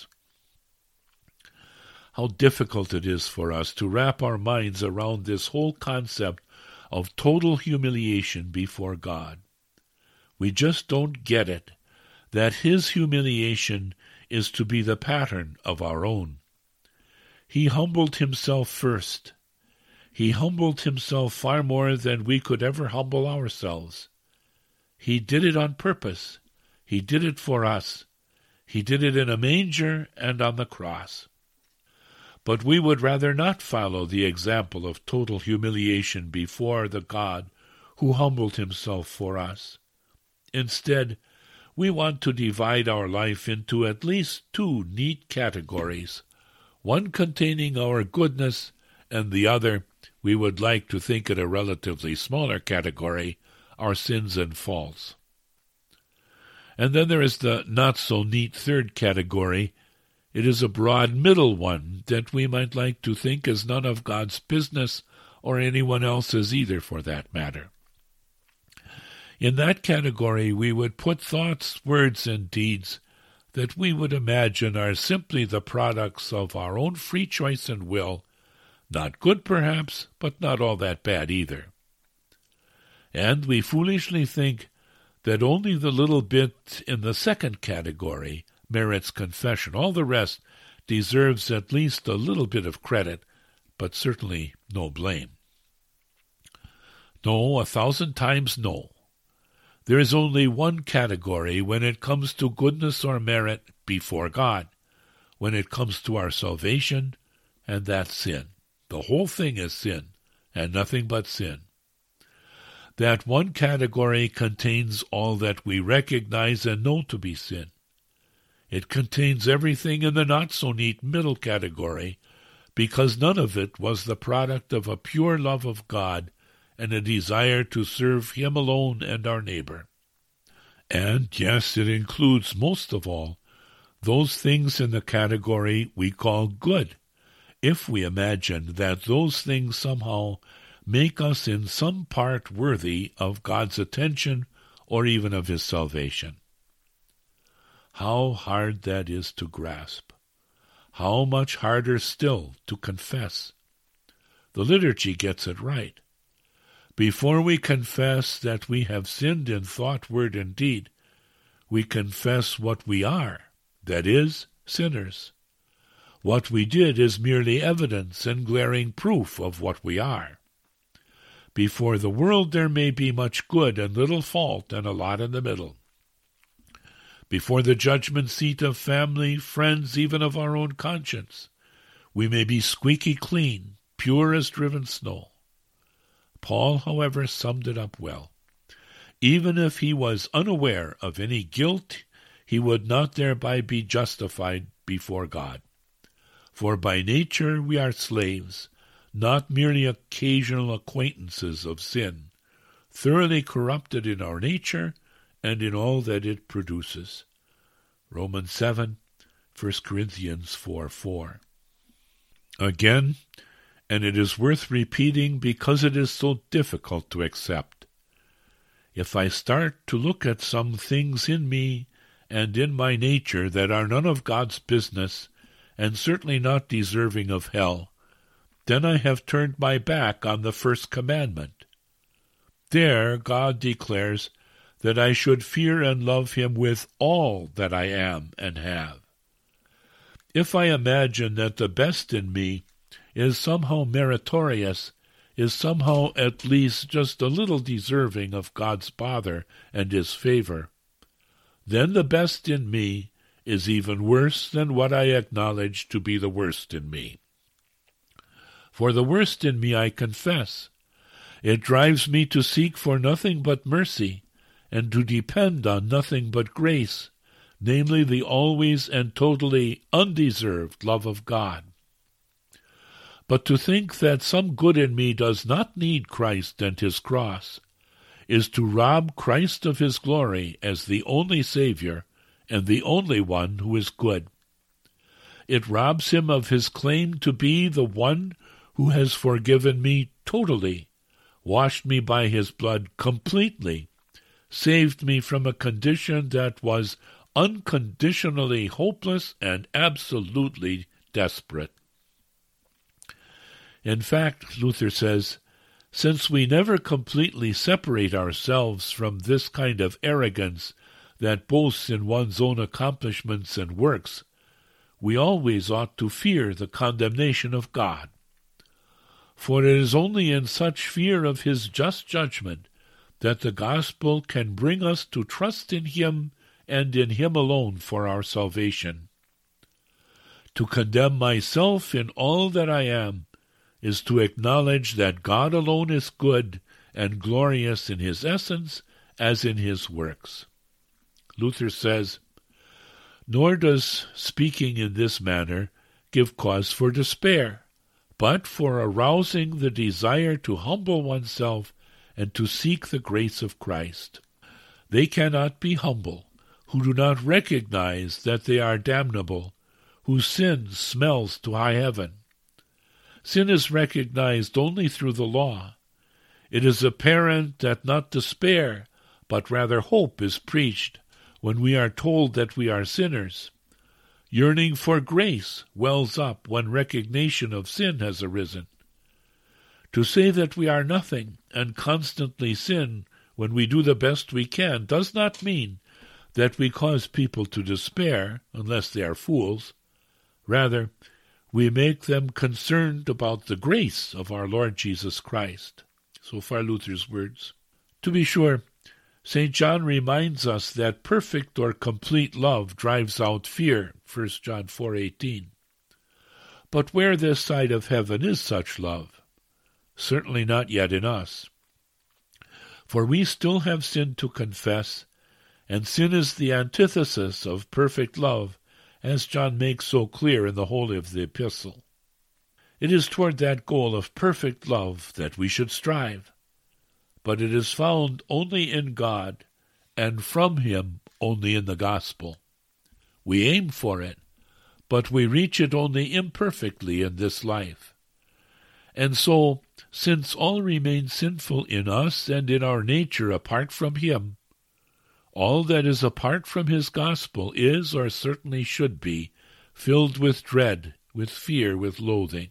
A: How difficult it is for us to wrap our minds around this whole concept of total humiliation before God. We just don't get it, that his humiliation is to be the pattern of our own. He humbled himself first. He humbled himself far more than we could ever humble ourselves. He did it on purpose. He did it for us. He did it in a manger and on the cross. But we would rather not follow the example of total humiliation before the God who humbled himself for us. Instead, we want to divide our life into at least two neat categories, one containing our goodness and the other, we would like to think it a relatively smaller category, our sins and faults. And then there is the not-so-neat third category. It is a broad middle one that we might like to think is none of God's business or anyone else's either, for that matter. In that category, we would put thoughts, words, and deeds that we would imagine are simply the products of our own free choice and will, not good perhaps, but not all that bad either. And we foolishly think that only the little bit in the second category merits confession. All the rest deserves at least a little bit of credit, but certainly no blame. No, 1,000 times no. There is only one category when it comes to goodness or merit before God, when it comes to our salvation, and that's sin. The whole thing is sin, and nothing but sin. That one category contains all that we recognize and know to be sin. It contains everything in the not-so-neat middle category, because none of it was the product of a pure love of God and a desire to serve him alone and our neighbor. And, yes, it includes, most of all, those things in the category we call good, if we imagine that those things somehow make us in some part worthy of God's attention or even of his salvation. How hard that is to grasp. How much harder still to confess. The liturgy gets it right. Before we confess that we have sinned in thought, word, and deed, we confess what we are, that is, sinners. What we did is merely evidence and glaring proof of what we are. Before the world there may be much good and little fault and a lot in the middle. Before the judgment seat of family, friends, even of our own conscience, we may be squeaky clean, pure as driven snow. Paul, however, summed it up well. Even if he was unaware of any guilt, he would not thereby be justified before God. For by nature we are slaves, not merely occasional acquaintances of sin, thoroughly corrupted in our nature and in all that it produces. Romans 7, 1 Corinthians 4:4. Again, and it is worth repeating because it is so difficult to accept, if I start to look at some things in me and in my nature that are none of God's business, and certainly not deserving of hell, then I have turned my back on the first commandment. There God declares that I should fear and love him with all that I am and have. If I imagine that the best in me is somehow meritorious, is somehow at least just a little deserving of God's bother and his favor, then the best in me is even worse than what I acknowledge to be the worst in me. For the worst in me I confess. It drives me to seek for nothing but mercy, and to depend on nothing but grace, namely the always and totally undeserved love of God. But to think that some good in me does not need Christ and his cross is to rob Christ of his glory as the only Savior and the only one who is good. It robs him of his claim to be the one who has forgiven me totally, washed me by his blood completely, saved me from a condition that was unconditionally hopeless and absolutely desperate. In fact, Luther says, since we never completely separate ourselves from this kind of arrogance that boasts in one's own accomplishments and works, we always ought to fear the condemnation of God. For it is only in such fear of his just judgment that the gospel can bring us to trust in him and in him alone for our salvation. To condemn myself in all that I am is to acknowledge that God alone is good and glorious in his essence as in his works. Luther says, nor does speaking in this manner give cause for despair, but for arousing the desire to humble oneself and to seek the grace of Christ. They cannot be humble who do not recognize that they are damnable, whose sin smells to high heaven. Sin is recognized only through the law. It is apparent that not despair, but rather hope is preached when we are told that we are sinners. Yearning for grace wells up when recognition of sin has arisen. To say that we are nothing and constantly sin when we do the best we can does not mean that we cause people to despair, unless they are fools. Rather, we make them concerned about the grace of our Lord Jesus Christ. So far Luther's words. To be sure, St. John reminds us that perfect or complete love drives out fear, 1 John 4:18. But where this side of heaven is such love? Certainly not yet in us. For we still have sin to confess, and sin is the antithesis of perfect love, as John makes so clear in the whole of the epistle. It is toward that goal of perfect love that we should strive, but it is found only in God, and from him only in the gospel. We aim for it, but we reach it only imperfectly in this life. And so, since all remain sinful in us and in our nature apart from him, all that is apart from his gospel is, or certainly should be, filled with dread, with fear, with loathing.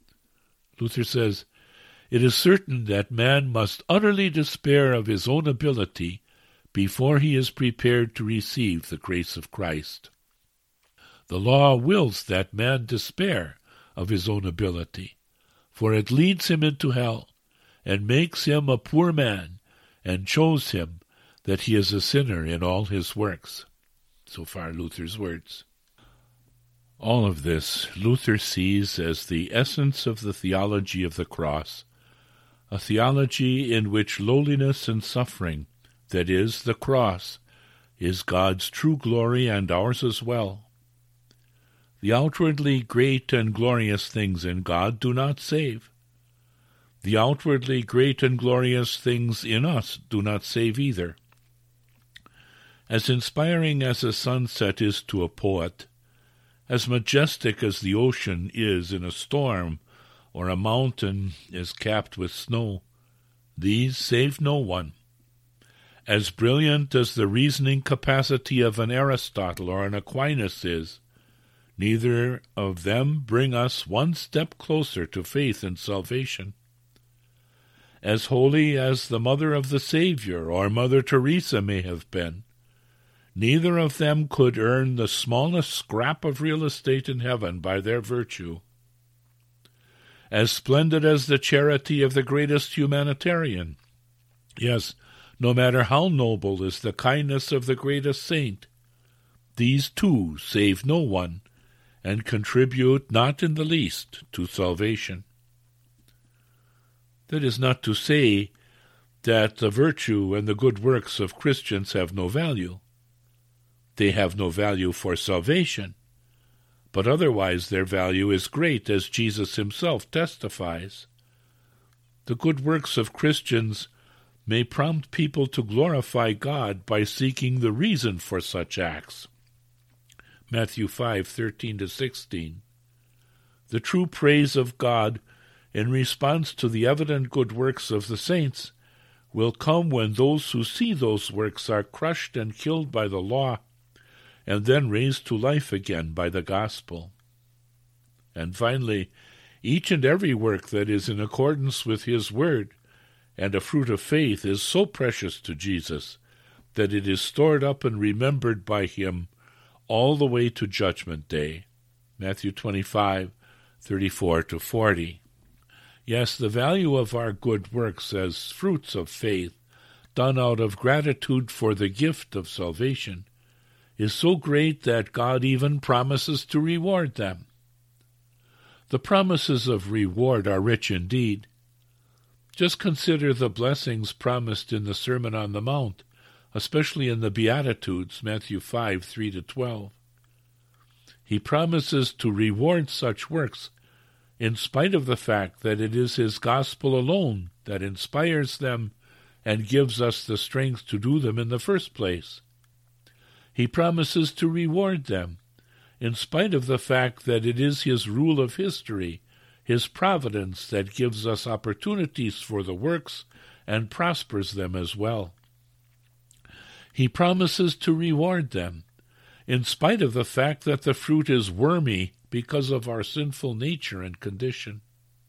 A: Luther says, it is certain that man must utterly despair of his own ability before he is prepared to receive the grace of Christ. The law wills that man despair of his own ability, for it leads him into hell, and makes him a poor man, and shows him that he is a sinner in all his works. So far Luther's words. All of this Luther sees as the essence of the theology of the cross, a theology in which lowliness and suffering, that is, the cross, is God's true glory and ours as well. The outwardly great and glorious things in God do not save. The outwardly great and glorious things in us do not save either. As inspiring as a sunset is to a poet, as majestic as the ocean is in a storm, or a mountain is capped with snow, these save no one. As brilliant as the reasoning capacity of an Aristotle or an Aquinas is, neither of them bring us one step closer to faith and salvation. As holy as the mother of the Savior or Mother Teresa may have been, neither of them could earn the smallest scrap of real estate in heaven by their virtue. As splendid as the charity of the greatest humanitarian, yes, no matter how noble is the kindness of the greatest saint, these too save no one, and contribute not in the least to salvation. That is not to say that the virtue and the good works of Christians have no value. They have no value for salvation, but otherwise their value is great, as Jesus himself testifies. The good works of Christians may prompt people to glorify God by seeking the reason for such acts. Matthew 5:13-16. The true praise of God in response to the evident good works of the saints will come when those who see those works are crushed and killed by the law, and then raised to life again by the gospel. And finally, each and every work that is in accordance with his word and a fruit of faith is so precious to Jesus that it is stored up and remembered by him all the way to Judgment Day. Matthew 25:34-40. Yes, the value of our good works as fruits of faith, done out of gratitude for the gift of salvation, is so great that God even promises to reward them. The promises of reward are rich indeed. Just consider the blessings promised in the Sermon on the Mount, especially in the Beatitudes, Matthew 5:3-12. He promises to reward such works in spite of the fact that it is his gospel alone that inspires them and gives us the strength to do them in the first place. He promises to reward them in spite of the fact that it is his rule of history, his providence, that gives us opportunities for the works and prospers them as well. He promises to reward them in spite of the fact that the fruit is wormy because of our sinful nature and condition.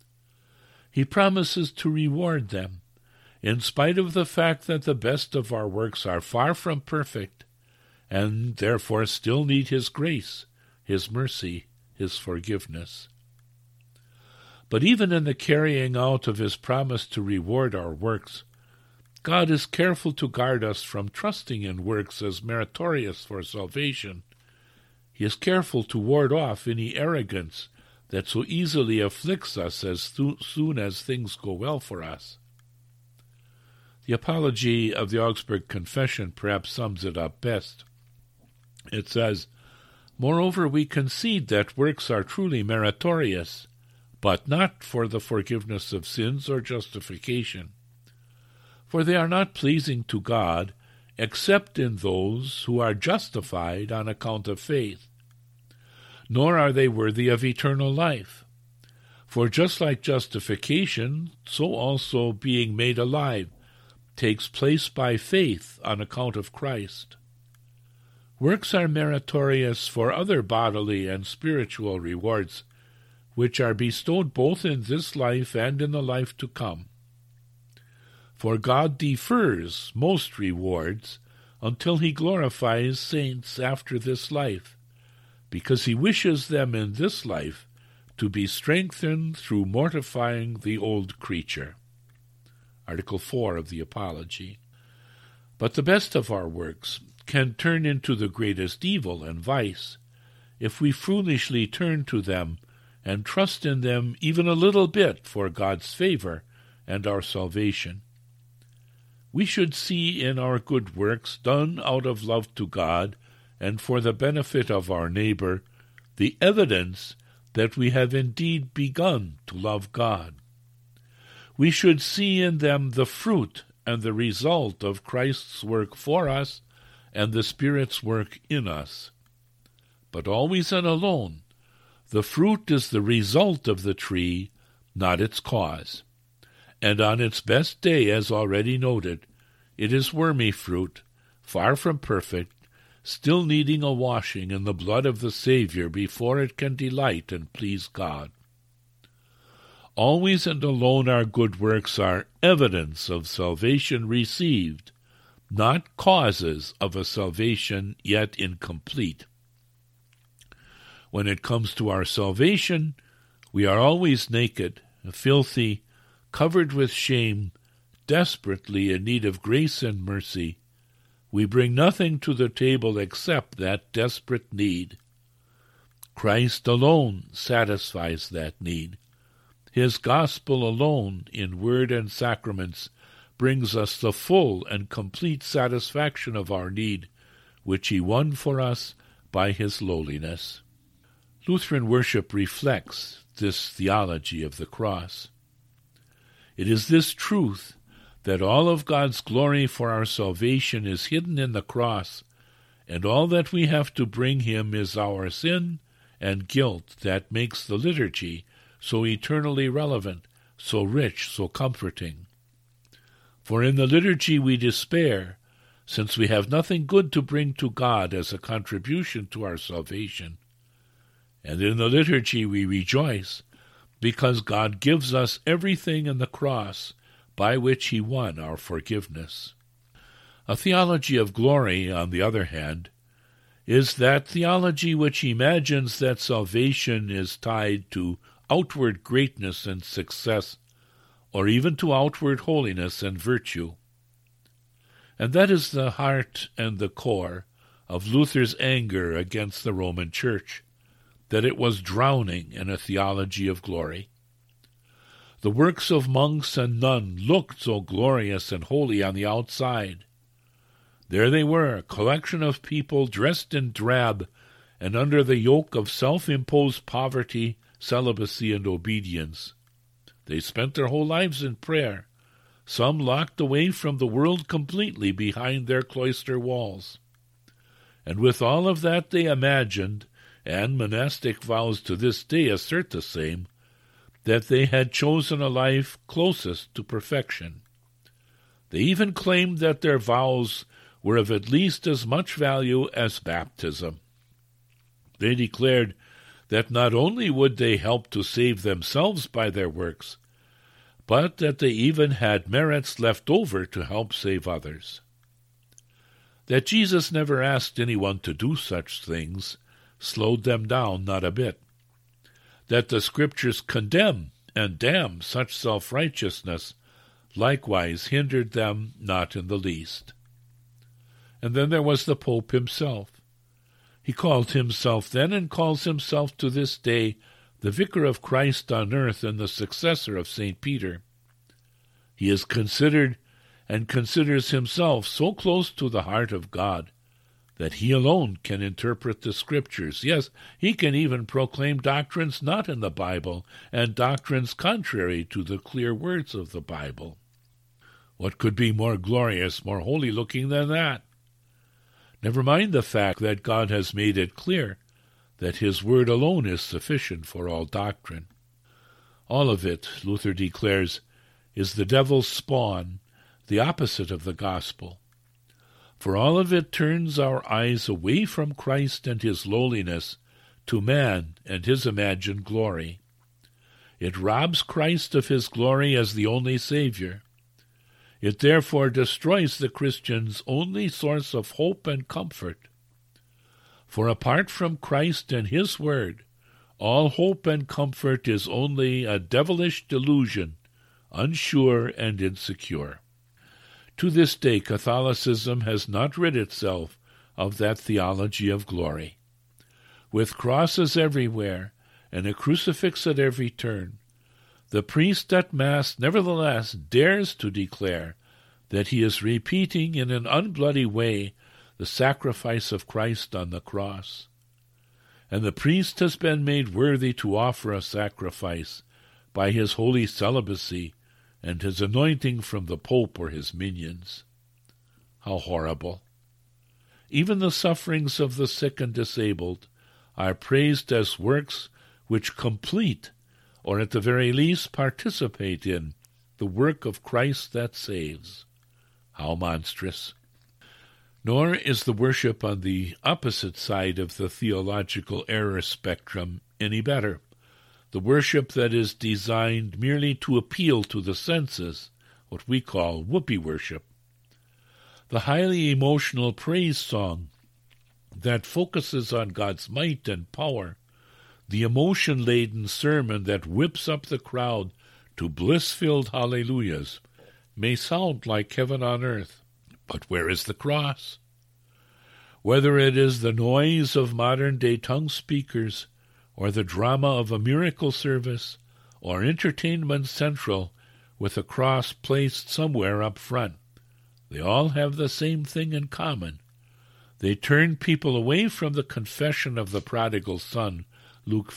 A: He promises to reward them in spite of the fact that the best of our works are far from perfect, and therefore still need his grace, his mercy, his forgiveness. But even in the carrying out of his promise to reward our works, God is careful to guard us from trusting in works as meritorious for salvation. He is careful to ward off any arrogance that so easily afflicts us as soon as things go well for us. The Apology of the Augsburg Confession perhaps sums it up best. It says, "Moreover, we concede that works are truly meritorious, but not for the forgiveness of sins or justification. For they are not pleasing to God, except in those who are justified on account of faith. Nor are they worthy of eternal life. For just like justification, so also being made alive takes place by faith on account of Christ. Works are meritorious for other bodily and spiritual rewards, which are bestowed both in this life and in the life to come. For God defers most rewards until he glorifies saints after this life, because he wishes them in this life to be strengthened through mortifying the old creature. Article 4 of the Apology. But the best of our works can turn into the greatest evil and vice if we foolishly turn to them and trust in them even a little bit for God's favor and our salvation. We should see in our good works done out of love to God and for the benefit of our neighbor the evidence that we have indeed begun to love God. We should see in them the fruit and the result of Christ's work for us and the Spirit's work in us. But always and alone, the fruit is the result of the tree, not its cause. And on its best day, as already noted, it is wormy fruit, far from perfect, still needing a washing in the blood of the Savior before it can delight and please God. Always and alone our good works are evidence of salvation received, not causes of a salvation yet incomplete. When it comes to our salvation, we are always naked, filthy, covered with shame, desperately in need of grace and mercy. We bring nothing to the table except that desperate need. Christ alone satisfies that need. His gospel alone, in word and sacraments, brings us the full and complete satisfaction of our need, which he won for us by his lowliness. Lutheran worship reflects this theology of the cross. It is this truth that all of God's glory for our salvation is hidden in the cross, and all that we have to bring him is our sin and guilt that makes the liturgy so eternally relevant, so rich, so comforting. For in the liturgy we despair, since we have nothing good to bring to God as a contribution to our salvation. And in the liturgy we rejoice, because God gives us everything in the cross by which he won our forgiveness. A theology of glory, on the other hand, is that theology which imagines that salvation is tied to outward greatness and success, or even to outward holiness and virtue. And that is the heart and the core of Luther's anger against the Roman Church, that it was drowning in a theology of glory. The works of monks and nuns looked so glorious and holy on the outside. There they were, a collection of people dressed in drab and under the yoke of self-imposed poverty, celibacy, and obedience. They spent their whole lives in prayer, some locked away from the world completely behind their cloister walls. And with all of that they imagined, and monastic vows to this day assert the same, that they had chosen a life closest to perfection. They even claimed that their vows were of at least as much value as baptism. They declared that not only would they help to save themselves by their works, but that they even had merits left over to help save others. That Jesus never asked anyone to do such things slowed them down not a bit. That the Scriptures condemn and damn such self-righteousness likewise hindered them not in the least. And then there was the Pope himself. He called himself then and calls himself to this day the Vicar of Christ on earth and the successor of St. Peter. He is considered and considers himself so close to the heart of God that he alone can interpret the Scriptures. Yes, he can even proclaim doctrines not in the Bible and doctrines contrary to the clear words of the Bible. What could be more glorious, more holy-looking than that? Never mind the fact that God has made it clear that his word alone is sufficient for all doctrine. All of it, Luther declares, is the devil's spawn, the opposite of the gospel. For all of it turns our eyes away from Christ and his lowliness to man and his imagined glory. It robs Christ of his glory as the only Savior. It therefore destroys the Christian's only source of hope and comfort. For apart from Christ and his word, all hope and comfort is only a devilish delusion, unsure and insecure. To this day, Catholicism has not rid itself of that theology of glory. With crosses everywhere and a crucifix at every turn, the priest at Mass nevertheless dares to declare that he is repeating in an unbloody way the sacrifice of Christ on the cross. And the priest has been made worthy to offer a sacrifice by his holy celibacy and his anointing from the Pope or his minions. How horrible! Even the sufferings of the sick and disabled are praised as works which complete, or at the very least participate in, the work of Christ that saves. How monstrous! Nor is the worship on the opposite side of the theological error spectrum any better. The worship that is designed merely to appeal to the senses, what we call whoopee worship. The highly emotional praise song that focuses on God's might and power, the emotion-laden sermon that whips up the crowd to bliss-filled hallelujahs, may sound like heaven on earth, but where is the cross? Whether it is the noise of modern-day tongue speakers, or the drama of a miracle service, or entertainment central with a cross placed somewhere up front, they all have the same thing in common. They turn people away from the confession of the prodigal son, Luke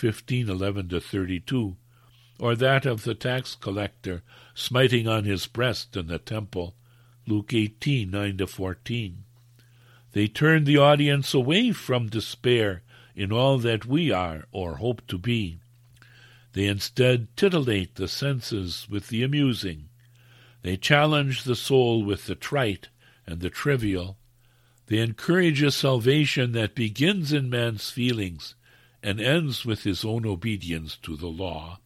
A: 15:11-32, or that of the tax collector smiting on his breast in the temple, Luke 18:9-14. They turn the audience away from despair in all that we are or hope to be. They instead titillate the senses with the amusing. They challenge the soul with the trite and the trivial. They encourage a salvation that begins in man's feelings and ends with his own obedience to the law.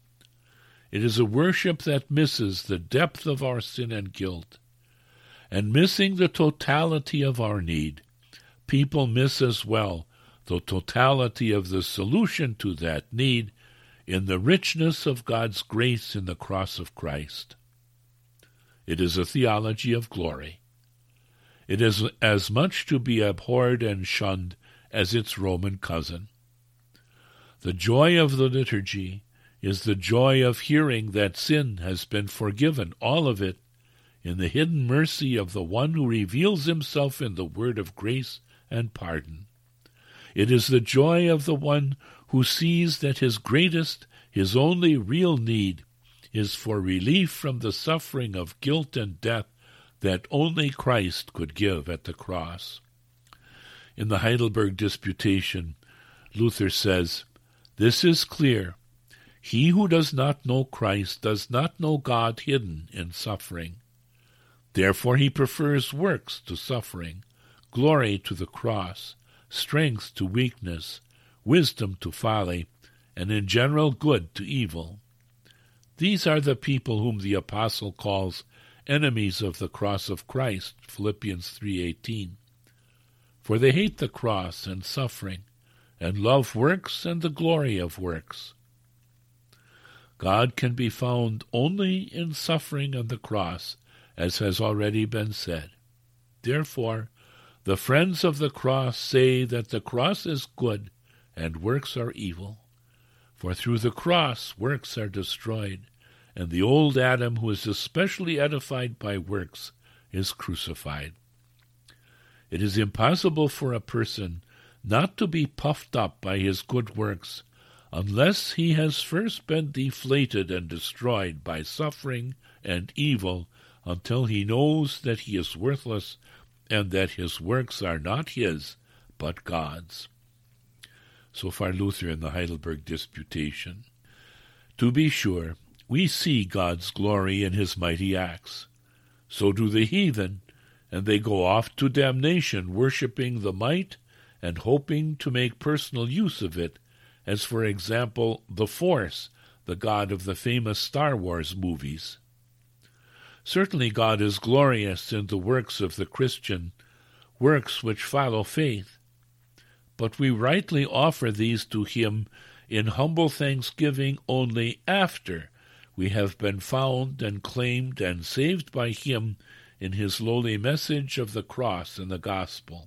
A: It is a worship that misses the depth of our sin and guilt. And missing the totality of our need, people miss as well the totality of the solution to that need in the richness of God's grace in the cross of Christ. It is a theology of glory. It is as much to be abhorred and shunned as its Roman cousin. The joy of the liturgy is the joy of hearing that sin has been forgiven, all of it, in the hidden mercy of the one who reveals himself in the word of grace and pardon. It is the joy of the one who sees that his greatest, his only real need is for relief from the suffering of guilt and death that only Christ could give at the cross. In the Heidelberg Disputation, Luther says, "This is clear. He who does not know Christ does not know God hidden in suffering. Therefore he prefers works to suffering, glory to the cross, strength to weakness, wisdom to folly, and in general good to evil. These are the people whom the apostle calls enemies of the cross of Christ, Philippians 3:18. For they hate the cross and suffering, and love works and the glory of works." God can be found only in suffering and the cross, as has already been said. Therefore, the friends of the cross say that the cross is good and works are evil. For through the cross works are destroyed, and the old Adam, who is especially edified by works, is crucified. It is impossible for a person not to be puffed up by his good works unless he has first been deflated and destroyed by suffering and evil until he knows that he is worthless and that his works are not his, but God's. So far Luther in the Heidelberg Disputation. To be sure, we see God's glory in his mighty acts. So do the heathen, and they go off to damnation, worshipping the might and hoping to make personal use of it, as for example, the Force, the god of the famous Star Wars movies. Certainly God is glorious in the works of the Christian, works which follow faith. but we rightly offer these to him in humble thanksgiving only after we have been found and claimed and saved by him in his lowly message of the cross and the gospel.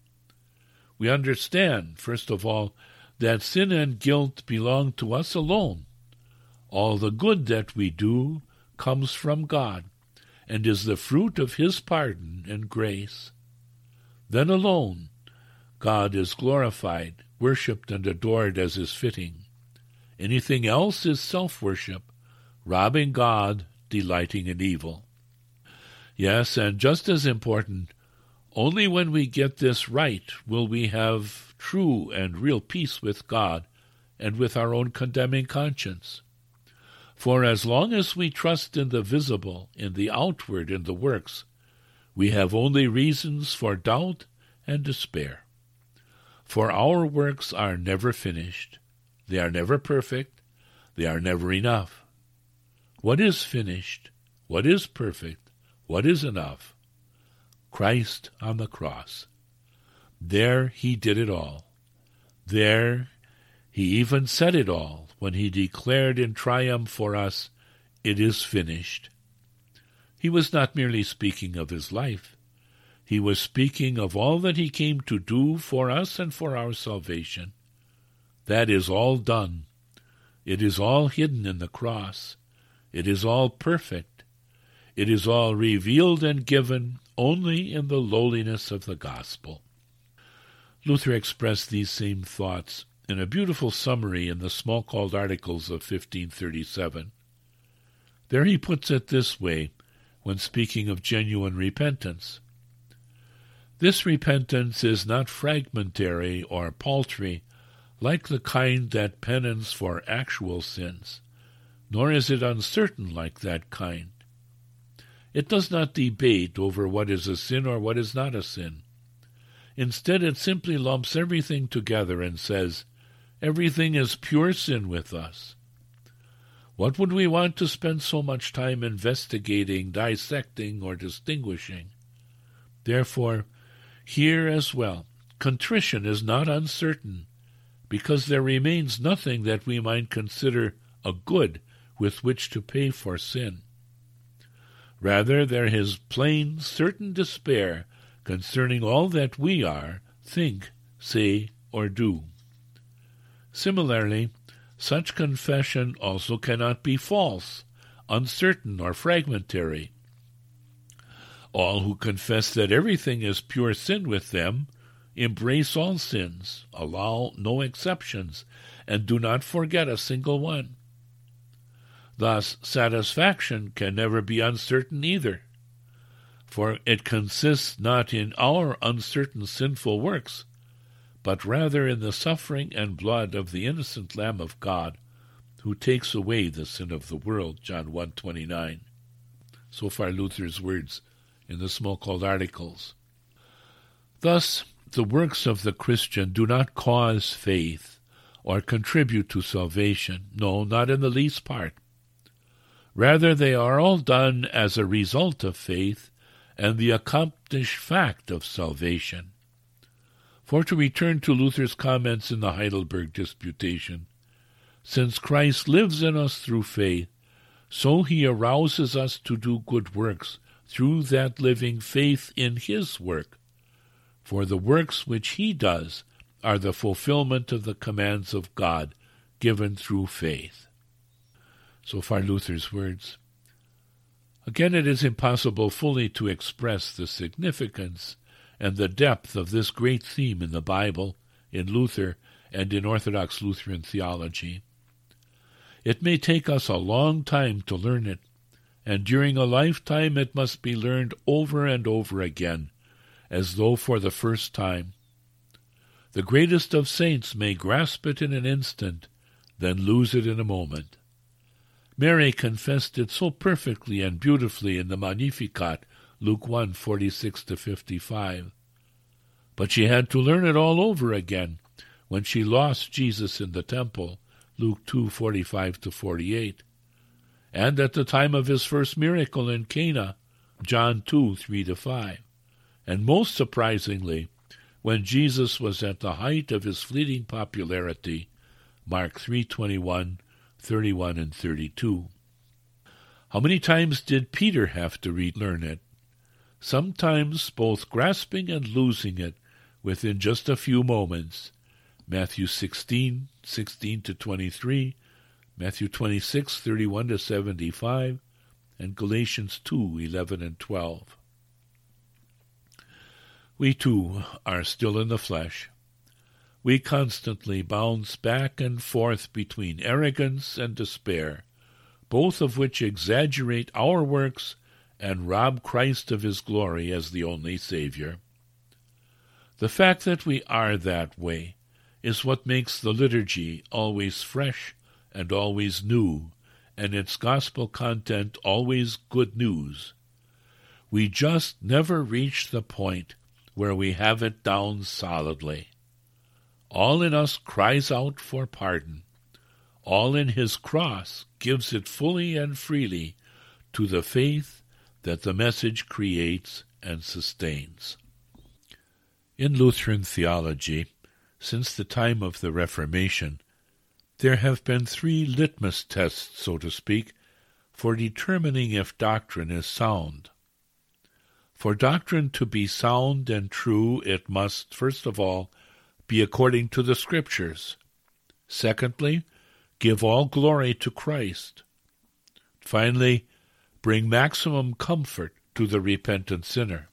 A: We understand, first of all, that sin and guilt belong to us alone. All the good that we do comes from God and is the fruit of his pardon and grace. Then alone God is glorified, worshipped, and adored as is fitting. Anything else is self-worship, robbing God, delighting in evil. Yes, and just as important, only when we get this right will we have true and real peace with God and with our own condemning conscience. For as long as we trust in the visible, in the outward, in the works, we have only reasons for doubt and despair. For our works are never finished. They are never perfect. They are never enough. What is finished? What is perfect? What is enough? Christ on the cross. There he did it all. There he even said it all when he declared in triumph for us, "It is finished." He was not merely speaking of his life. He was speaking of all that he came to do for us and for our salvation. That is all done. It is all hidden in the cross. It is all perfect. It is all revealed and given only in the lowliness of the gospel. Luther expressed these same thoughts in a beautiful summary in the Smalcald Articles of 1537. There he puts it this way when speaking of genuine repentance. This repentance is not fragmentary or paltry, like the kind that penance for actual sins, nor is it uncertain like that kind. It does not debate over what is a sin or what is not a sin. Instead, it simply lumps everything together and says, everything is pure sin with us. What would we want to spend so much time investigating, dissecting, or distinguishing? Therefore, here as well, contrition is not uncertain, because there remains nothing that we might consider a good with which to pay for sin. Rather, there is plain, certain despair concerning all that we are, think, say, or do. Similarly, such confession also cannot be false, uncertain, or fragmentary. All who confess that everything is pure sin with them embrace all sins, allow no exceptions, and do not forget a single one. Thus, satisfaction can never be uncertain either, for it consists not in our uncertain sinful works, but rather in the suffering and blood of the innocent Lamb of God, who takes away the sin of the world, John 1:29. So far Luther's words in the Smalcald Articles. Thus, the works of the Christian do not cause faith or contribute to salvation, no, not in the least part. Rather, they are all done as a result of faith and the accomplished fact of salvation. For to return to Luther's comments in the Heidelberg Disputation, since Christ lives in us through faith, so he arouses us to do good works through that living faith in his work. For the works which he does are the fulfillment of the commands of God given through faith. So far Luther's words. Again, it is impossible fully to express the significance and the depth of this great theme in the Bible, in Luther, and in Orthodox Lutheran theology. It may take us a long time to learn it, and during a lifetime it must be learned over and over again, as though for the first time. The greatest of saints may grasp it in an instant, then lose it in a moment. Mary confessed it so perfectly and beautifully in the Magnificat, Luke 1:46-55. But she had to learn it all over again when she lost Jesus in the temple, Luke 2:45-48, and at the time of his first miracle in Cana, John 2:3-5, and most surprisingly, when Jesus was at the height of his fleeting popularity, Mark 3:21, 31, and 32. How many times did Peter have to relearn it? Sometimes both grasping and losing it within just a few moments. Matthew 16, 16-23, Matthew 26, 31-75, and Galatians 2, 11 and 12. We too are still in the flesh. We constantly bounce back and forth between arrogance and despair, both of which exaggerate our works and rob Christ of his glory as the only Savior. The fact that we are that way is what makes the liturgy always fresh and always new, and its gospel content always good news. We just never reach the point where we have it down solidly. All in us cries out for pardon. All in his cross gives it fully and freely to the faith that the message creates and sustains. In Lutheran theology, since the time of the Reformation, there have been 3 litmus tests, so to speak, for determining if doctrine is sound. For doctrine to be sound and true, it must, first of all, be according to the Scriptures. Secondly, give all glory to Christ. Finally, bring maximum comfort to the repentant sinner.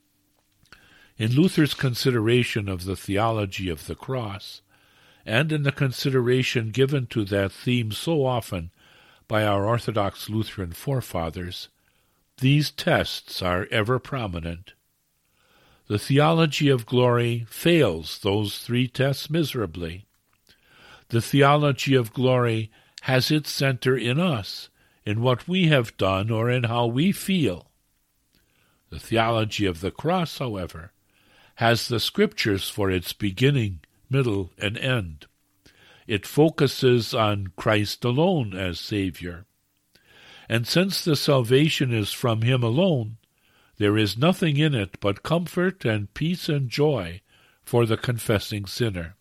A: In Luther's consideration of the theology of the cross, and in the consideration given to that theme so often by our Orthodox Lutheran forefathers, these tests are ever prominent. The theology of glory fails those 3 tests miserably. The theology of glory has its center in us, in what we have done or in how we feel. The theology of the cross, however, has the Scriptures for its beginning, middle, and end. It focuses on Christ alone as Savior. And since the salvation is from him alone, there is nothing in it but comfort and peace and joy for the confessing sinner.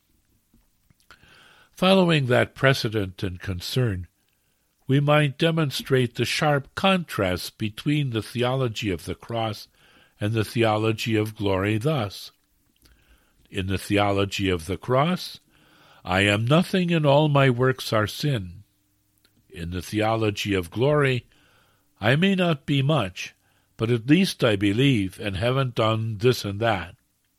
A: Following that precedent and concern, we might demonstrate the sharp contrast between the theology of the cross and the theology of glory thus. In the theology of the cross, I am nothing and all my works are sin. In the theology of glory, I may not be much, but at least I believe and haven't done this and that.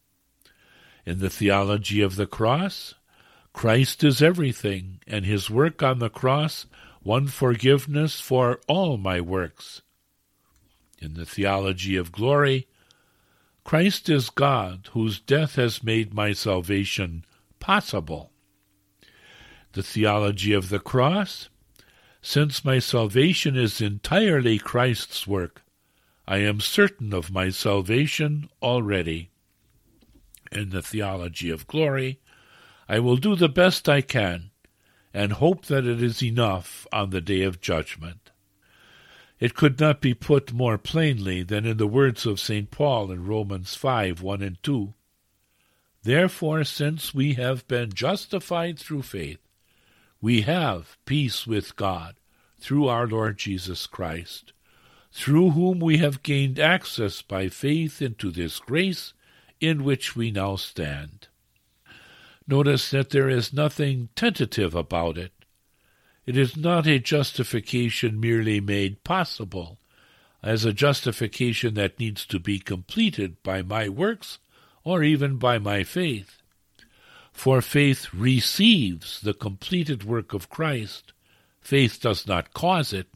A: In the theology of the cross, Christ is everything, and his work on the cross won forgiveness for all my works. In the theology of glory, Christ is God, whose death has made my salvation possible. The theology of the cross, since my salvation is entirely Christ's work, I am certain of my salvation already. In the theology of glory, I will do the best I can, and hope that it is enough on the day of judgment. It could not be put more plainly than in the words of St. Paul in Romans 5, 1 and 2. Therefore, since we have been justified through faith, we have peace with God through our Lord Jesus Christ, through whom we have gained access by faith into this grace in which we now stand. Notice that there is nothing tentative about it. It is not a justification merely made possible, as a justification that needs to be completed by my works or even by my faith. For faith receives the completed work of Christ. Faith does not cause it.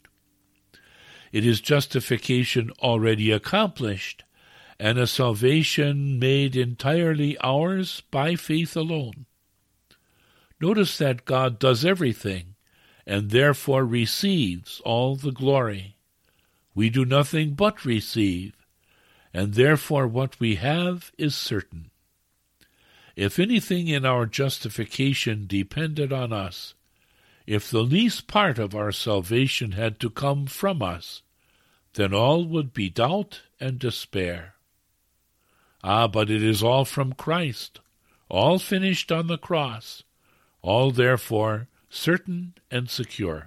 A: It is justification already accomplished, and a salvation made entirely ours by faith alone. Notice that God does everything, and therefore receives all the glory. We do nothing but receive, and therefore what we have is certain. If anything in our justification depended on us, if the least part of our salvation had to come from us, then all would be doubt and despair. But it is all from Christ, all finished on the cross, all therefore certain and secure.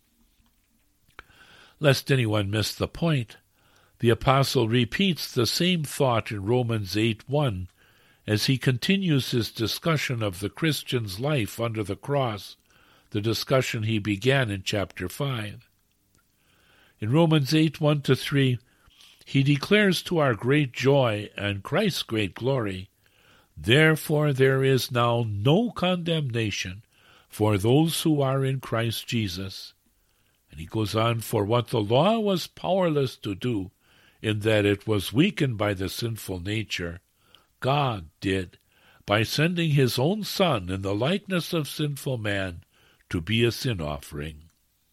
A: Lest anyone miss the point, the apostle repeats the same thought in Romans 8:1 as he continues his discussion of the Christian's life under the cross, the discussion he began in chapter 5. In Romans 8:1-3, he declares to our great joy and Christ's great glory, "Therefore there is now no condemnation for those who are in Christ Jesus." And he goes on, "For what the law was powerless to do, in that it was weakened by the sinful nature, God did, by sending his own Son in the likeness of sinful man to be a sin offering."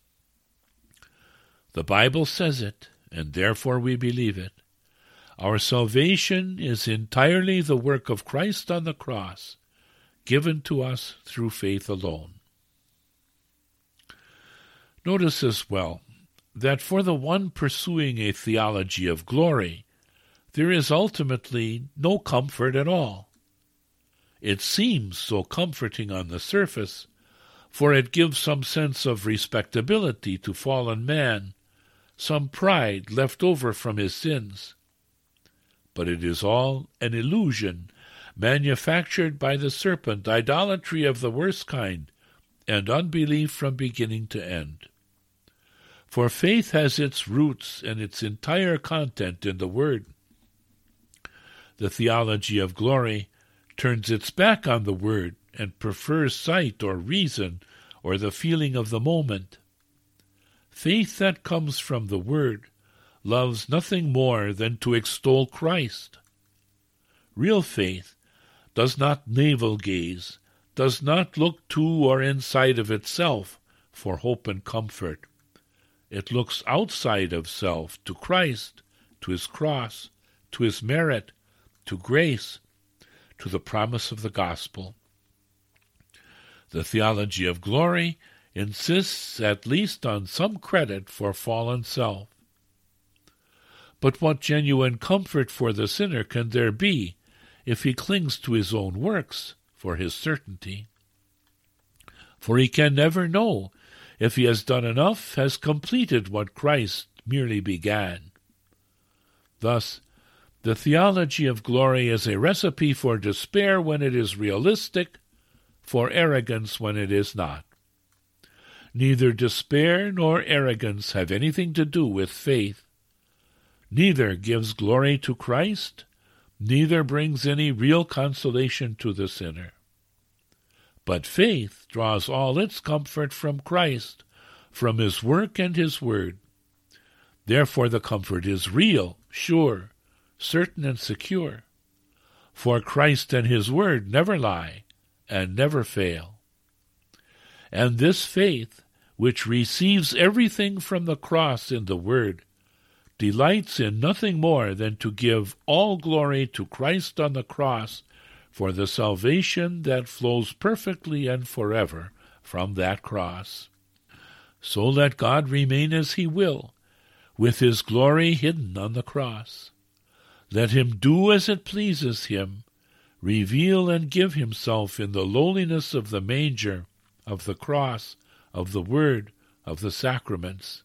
A: The Bible says it, and therefore we believe it. Our salvation is entirely the work of Christ on the cross, given to us through faith alone. Notice as well that for the one pursuing a theology of glory, there is ultimately no comfort at all. It seems so comforting on the surface, for it gives some sense of respectability to fallen man, some pride left over from his sins. But it is all an illusion, manufactured by the serpent, idolatry of the worst kind, and unbelief from beginning to end. For faith has its roots and its entire content in the Word. The theology of glory turns its back on the Word and prefers sight or reason or the feeling of the moment. Faith that comes from the Word loves nothing more than to extol Christ. Real faith does not navel-gaze, does not look to or inside of itself for hope and comfort. It looks outside of self to Christ, to his cross, to his merit, to grace, to the promise of the gospel. The theology of glory insists at least on some credit for fallen self. But what genuine comfort for the sinner can there be if he clings to his own works for his certainty? For he can never know if he has done enough, has completed what Christ merely began. Thus, the theology of glory is a recipe for despair when it is realistic, for arrogance when it is not. Neither despair nor arrogance have anything to do with faith. Neither gives glory to Christ, neither brings any real consolation to the sinner. But faith draws all its comfort from Christ, from his work and his word. Therefore the comfort is real, sure, certain and secure. For Christ and his word never lie and never fail. And this faith, which receives everything from the cross in the word, delights in nothing more than to give all glory to Christ on the cross for the salvation that flows perfectly and forever from that cross. So let God remain as he will, with his glory hidden on the cross. Let him do as it pleases him, reveal and give himself in the lowliness of the manger, of the cross, of the word, of the sacraments.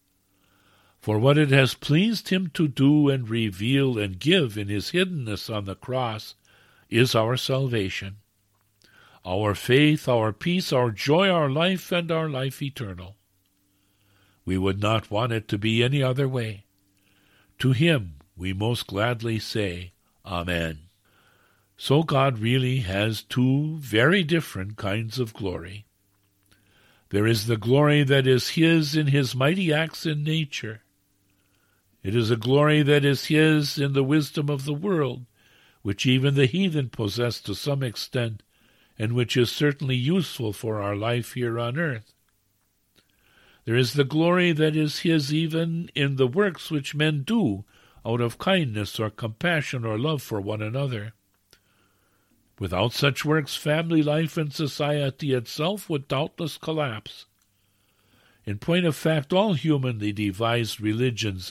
A: For what it has pleased him to do and reveal and give in his hiddenness on the cross is our salvation, our faith, our peace, our joy, our life, and our life eternal. We would not want it to be any other way. To him we most gladly say, Amen. So God really has two very different kinds of glory. There is the glory that is his in his mighty acts in nature. It is a glory that is his in the wisdom of the world, which even the heathen possess to some extent, and which is certainly useful for our life here on earth. There is the glory that is his even in the works which men do out of kindness or compassion or love for one another. Without such works, family life and society itself would doubtless collapse. In point of fact, all humanly devised religions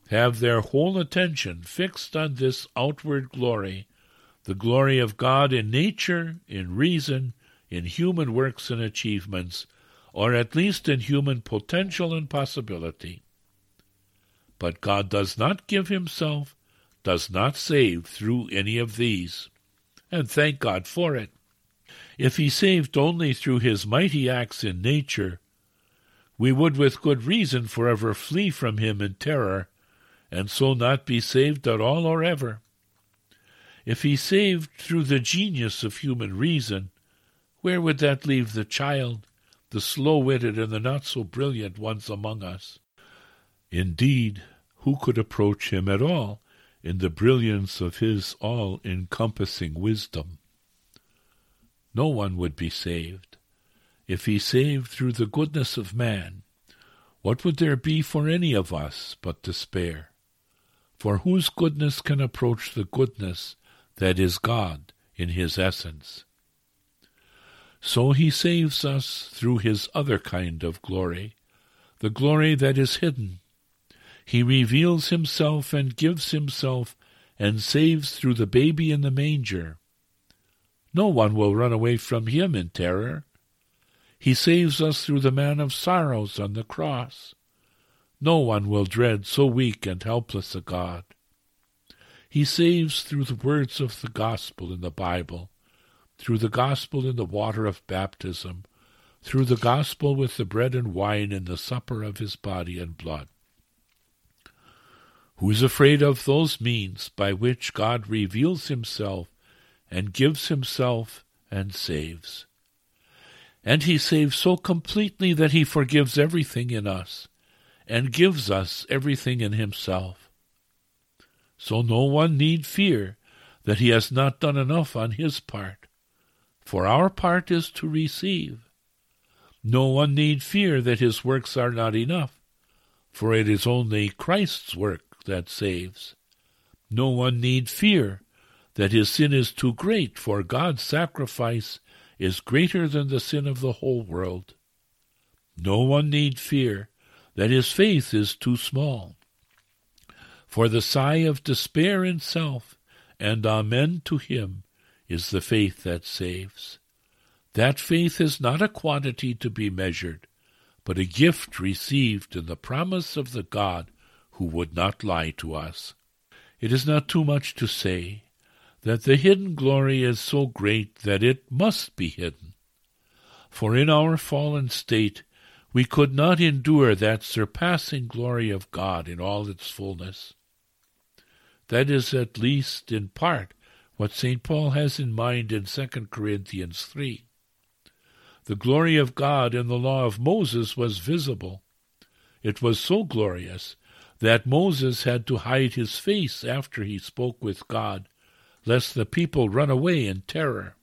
A: have their whole attention fixed on this outward glory, the glory of God in nature, in reason, in human works and achievements, or at least in human potential and possibility. But God does not give himself, does not save through any of these, and thank God for it. If he saved only through his mighty acts in nature, we would with good reason forever flee from him in terror, and so not be saved at all or ever. If he saved through the genius of human reason, where would that leave the child, the slow-witted and the not-so-brilliant ones among us? Indeed, who could approach him at all in the brilliance of his all-encompassing wisdom? No one would be saved. If he saved through the goodness of man, what would there be for any of us but despair? For whose goodness can approach the goodness that is God in his essence? So he saves us through his other kind of glory, the glory that is hidden. He reveals himself and gives himself and saves through the baby in the manger. No one will run away from him in terror. He saves us through the man of sorrows on the cross. No one will dread so weak and helpless a God. He saves through the words of the gospel in the Bible, through the gospel in the water of baptism, through the gospel with the bread and wine in the supper of his body and blood. Who is afraid of those means by which God reveals himself and gives himself and saves? And he saves so completely that he forgives everything in us and gives us everything in himself. So no one need fear that he has not done enough on his part, for our part is to receive. No one need fear that his works are not enough, for it is only Christ's work that saves. No one need fear that his sin is too great, for God's sacrifice is greater than the sin of the whole world. No one need fear that his faith is too small, for the sigh of despair in self and amen to him is the faith that saves. That faith is not a quantity to be measured, but a gift received in the promise of the God who would not lie to us. It is not too much to say that the hidden glory is so great that it must be hidden. For in our fallen state we could not endure that surpassing glory of God in all its fullness. That is at least in part what St. Paul has in mind in 2 Corinthians 3. The glory of God in the law of Moses was visible. It was so glorious that Moses had to hide his face after he spoke with God, lest the people run away in terror.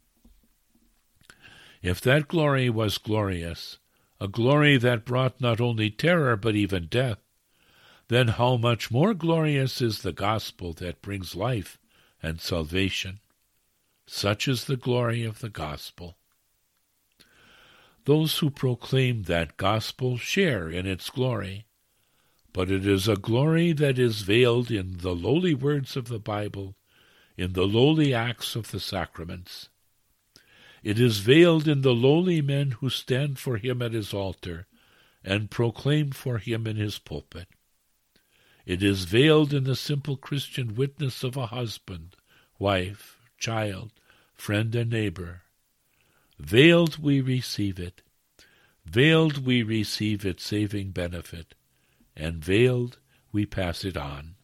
A: If that glory was glorious, a glory that brought not only terror but even death, then how much more glorious is the gospel that brings life and salvation. Such is the glory of the gospel. Those who proclaim that gospel share in its glory, but it is a glory that is veiled in the lowly words of the Bible, in the lowly acts of the sacraments. It is veiled in the lowly men who stand for him at his altar and proclaim for him in his pulpit. It is veiled in the simple Christian witness of a husband, wife, child, friend, and neighbor. Veiled we receive it. Veiled we receive its saving benefit, and veiled we pass it on.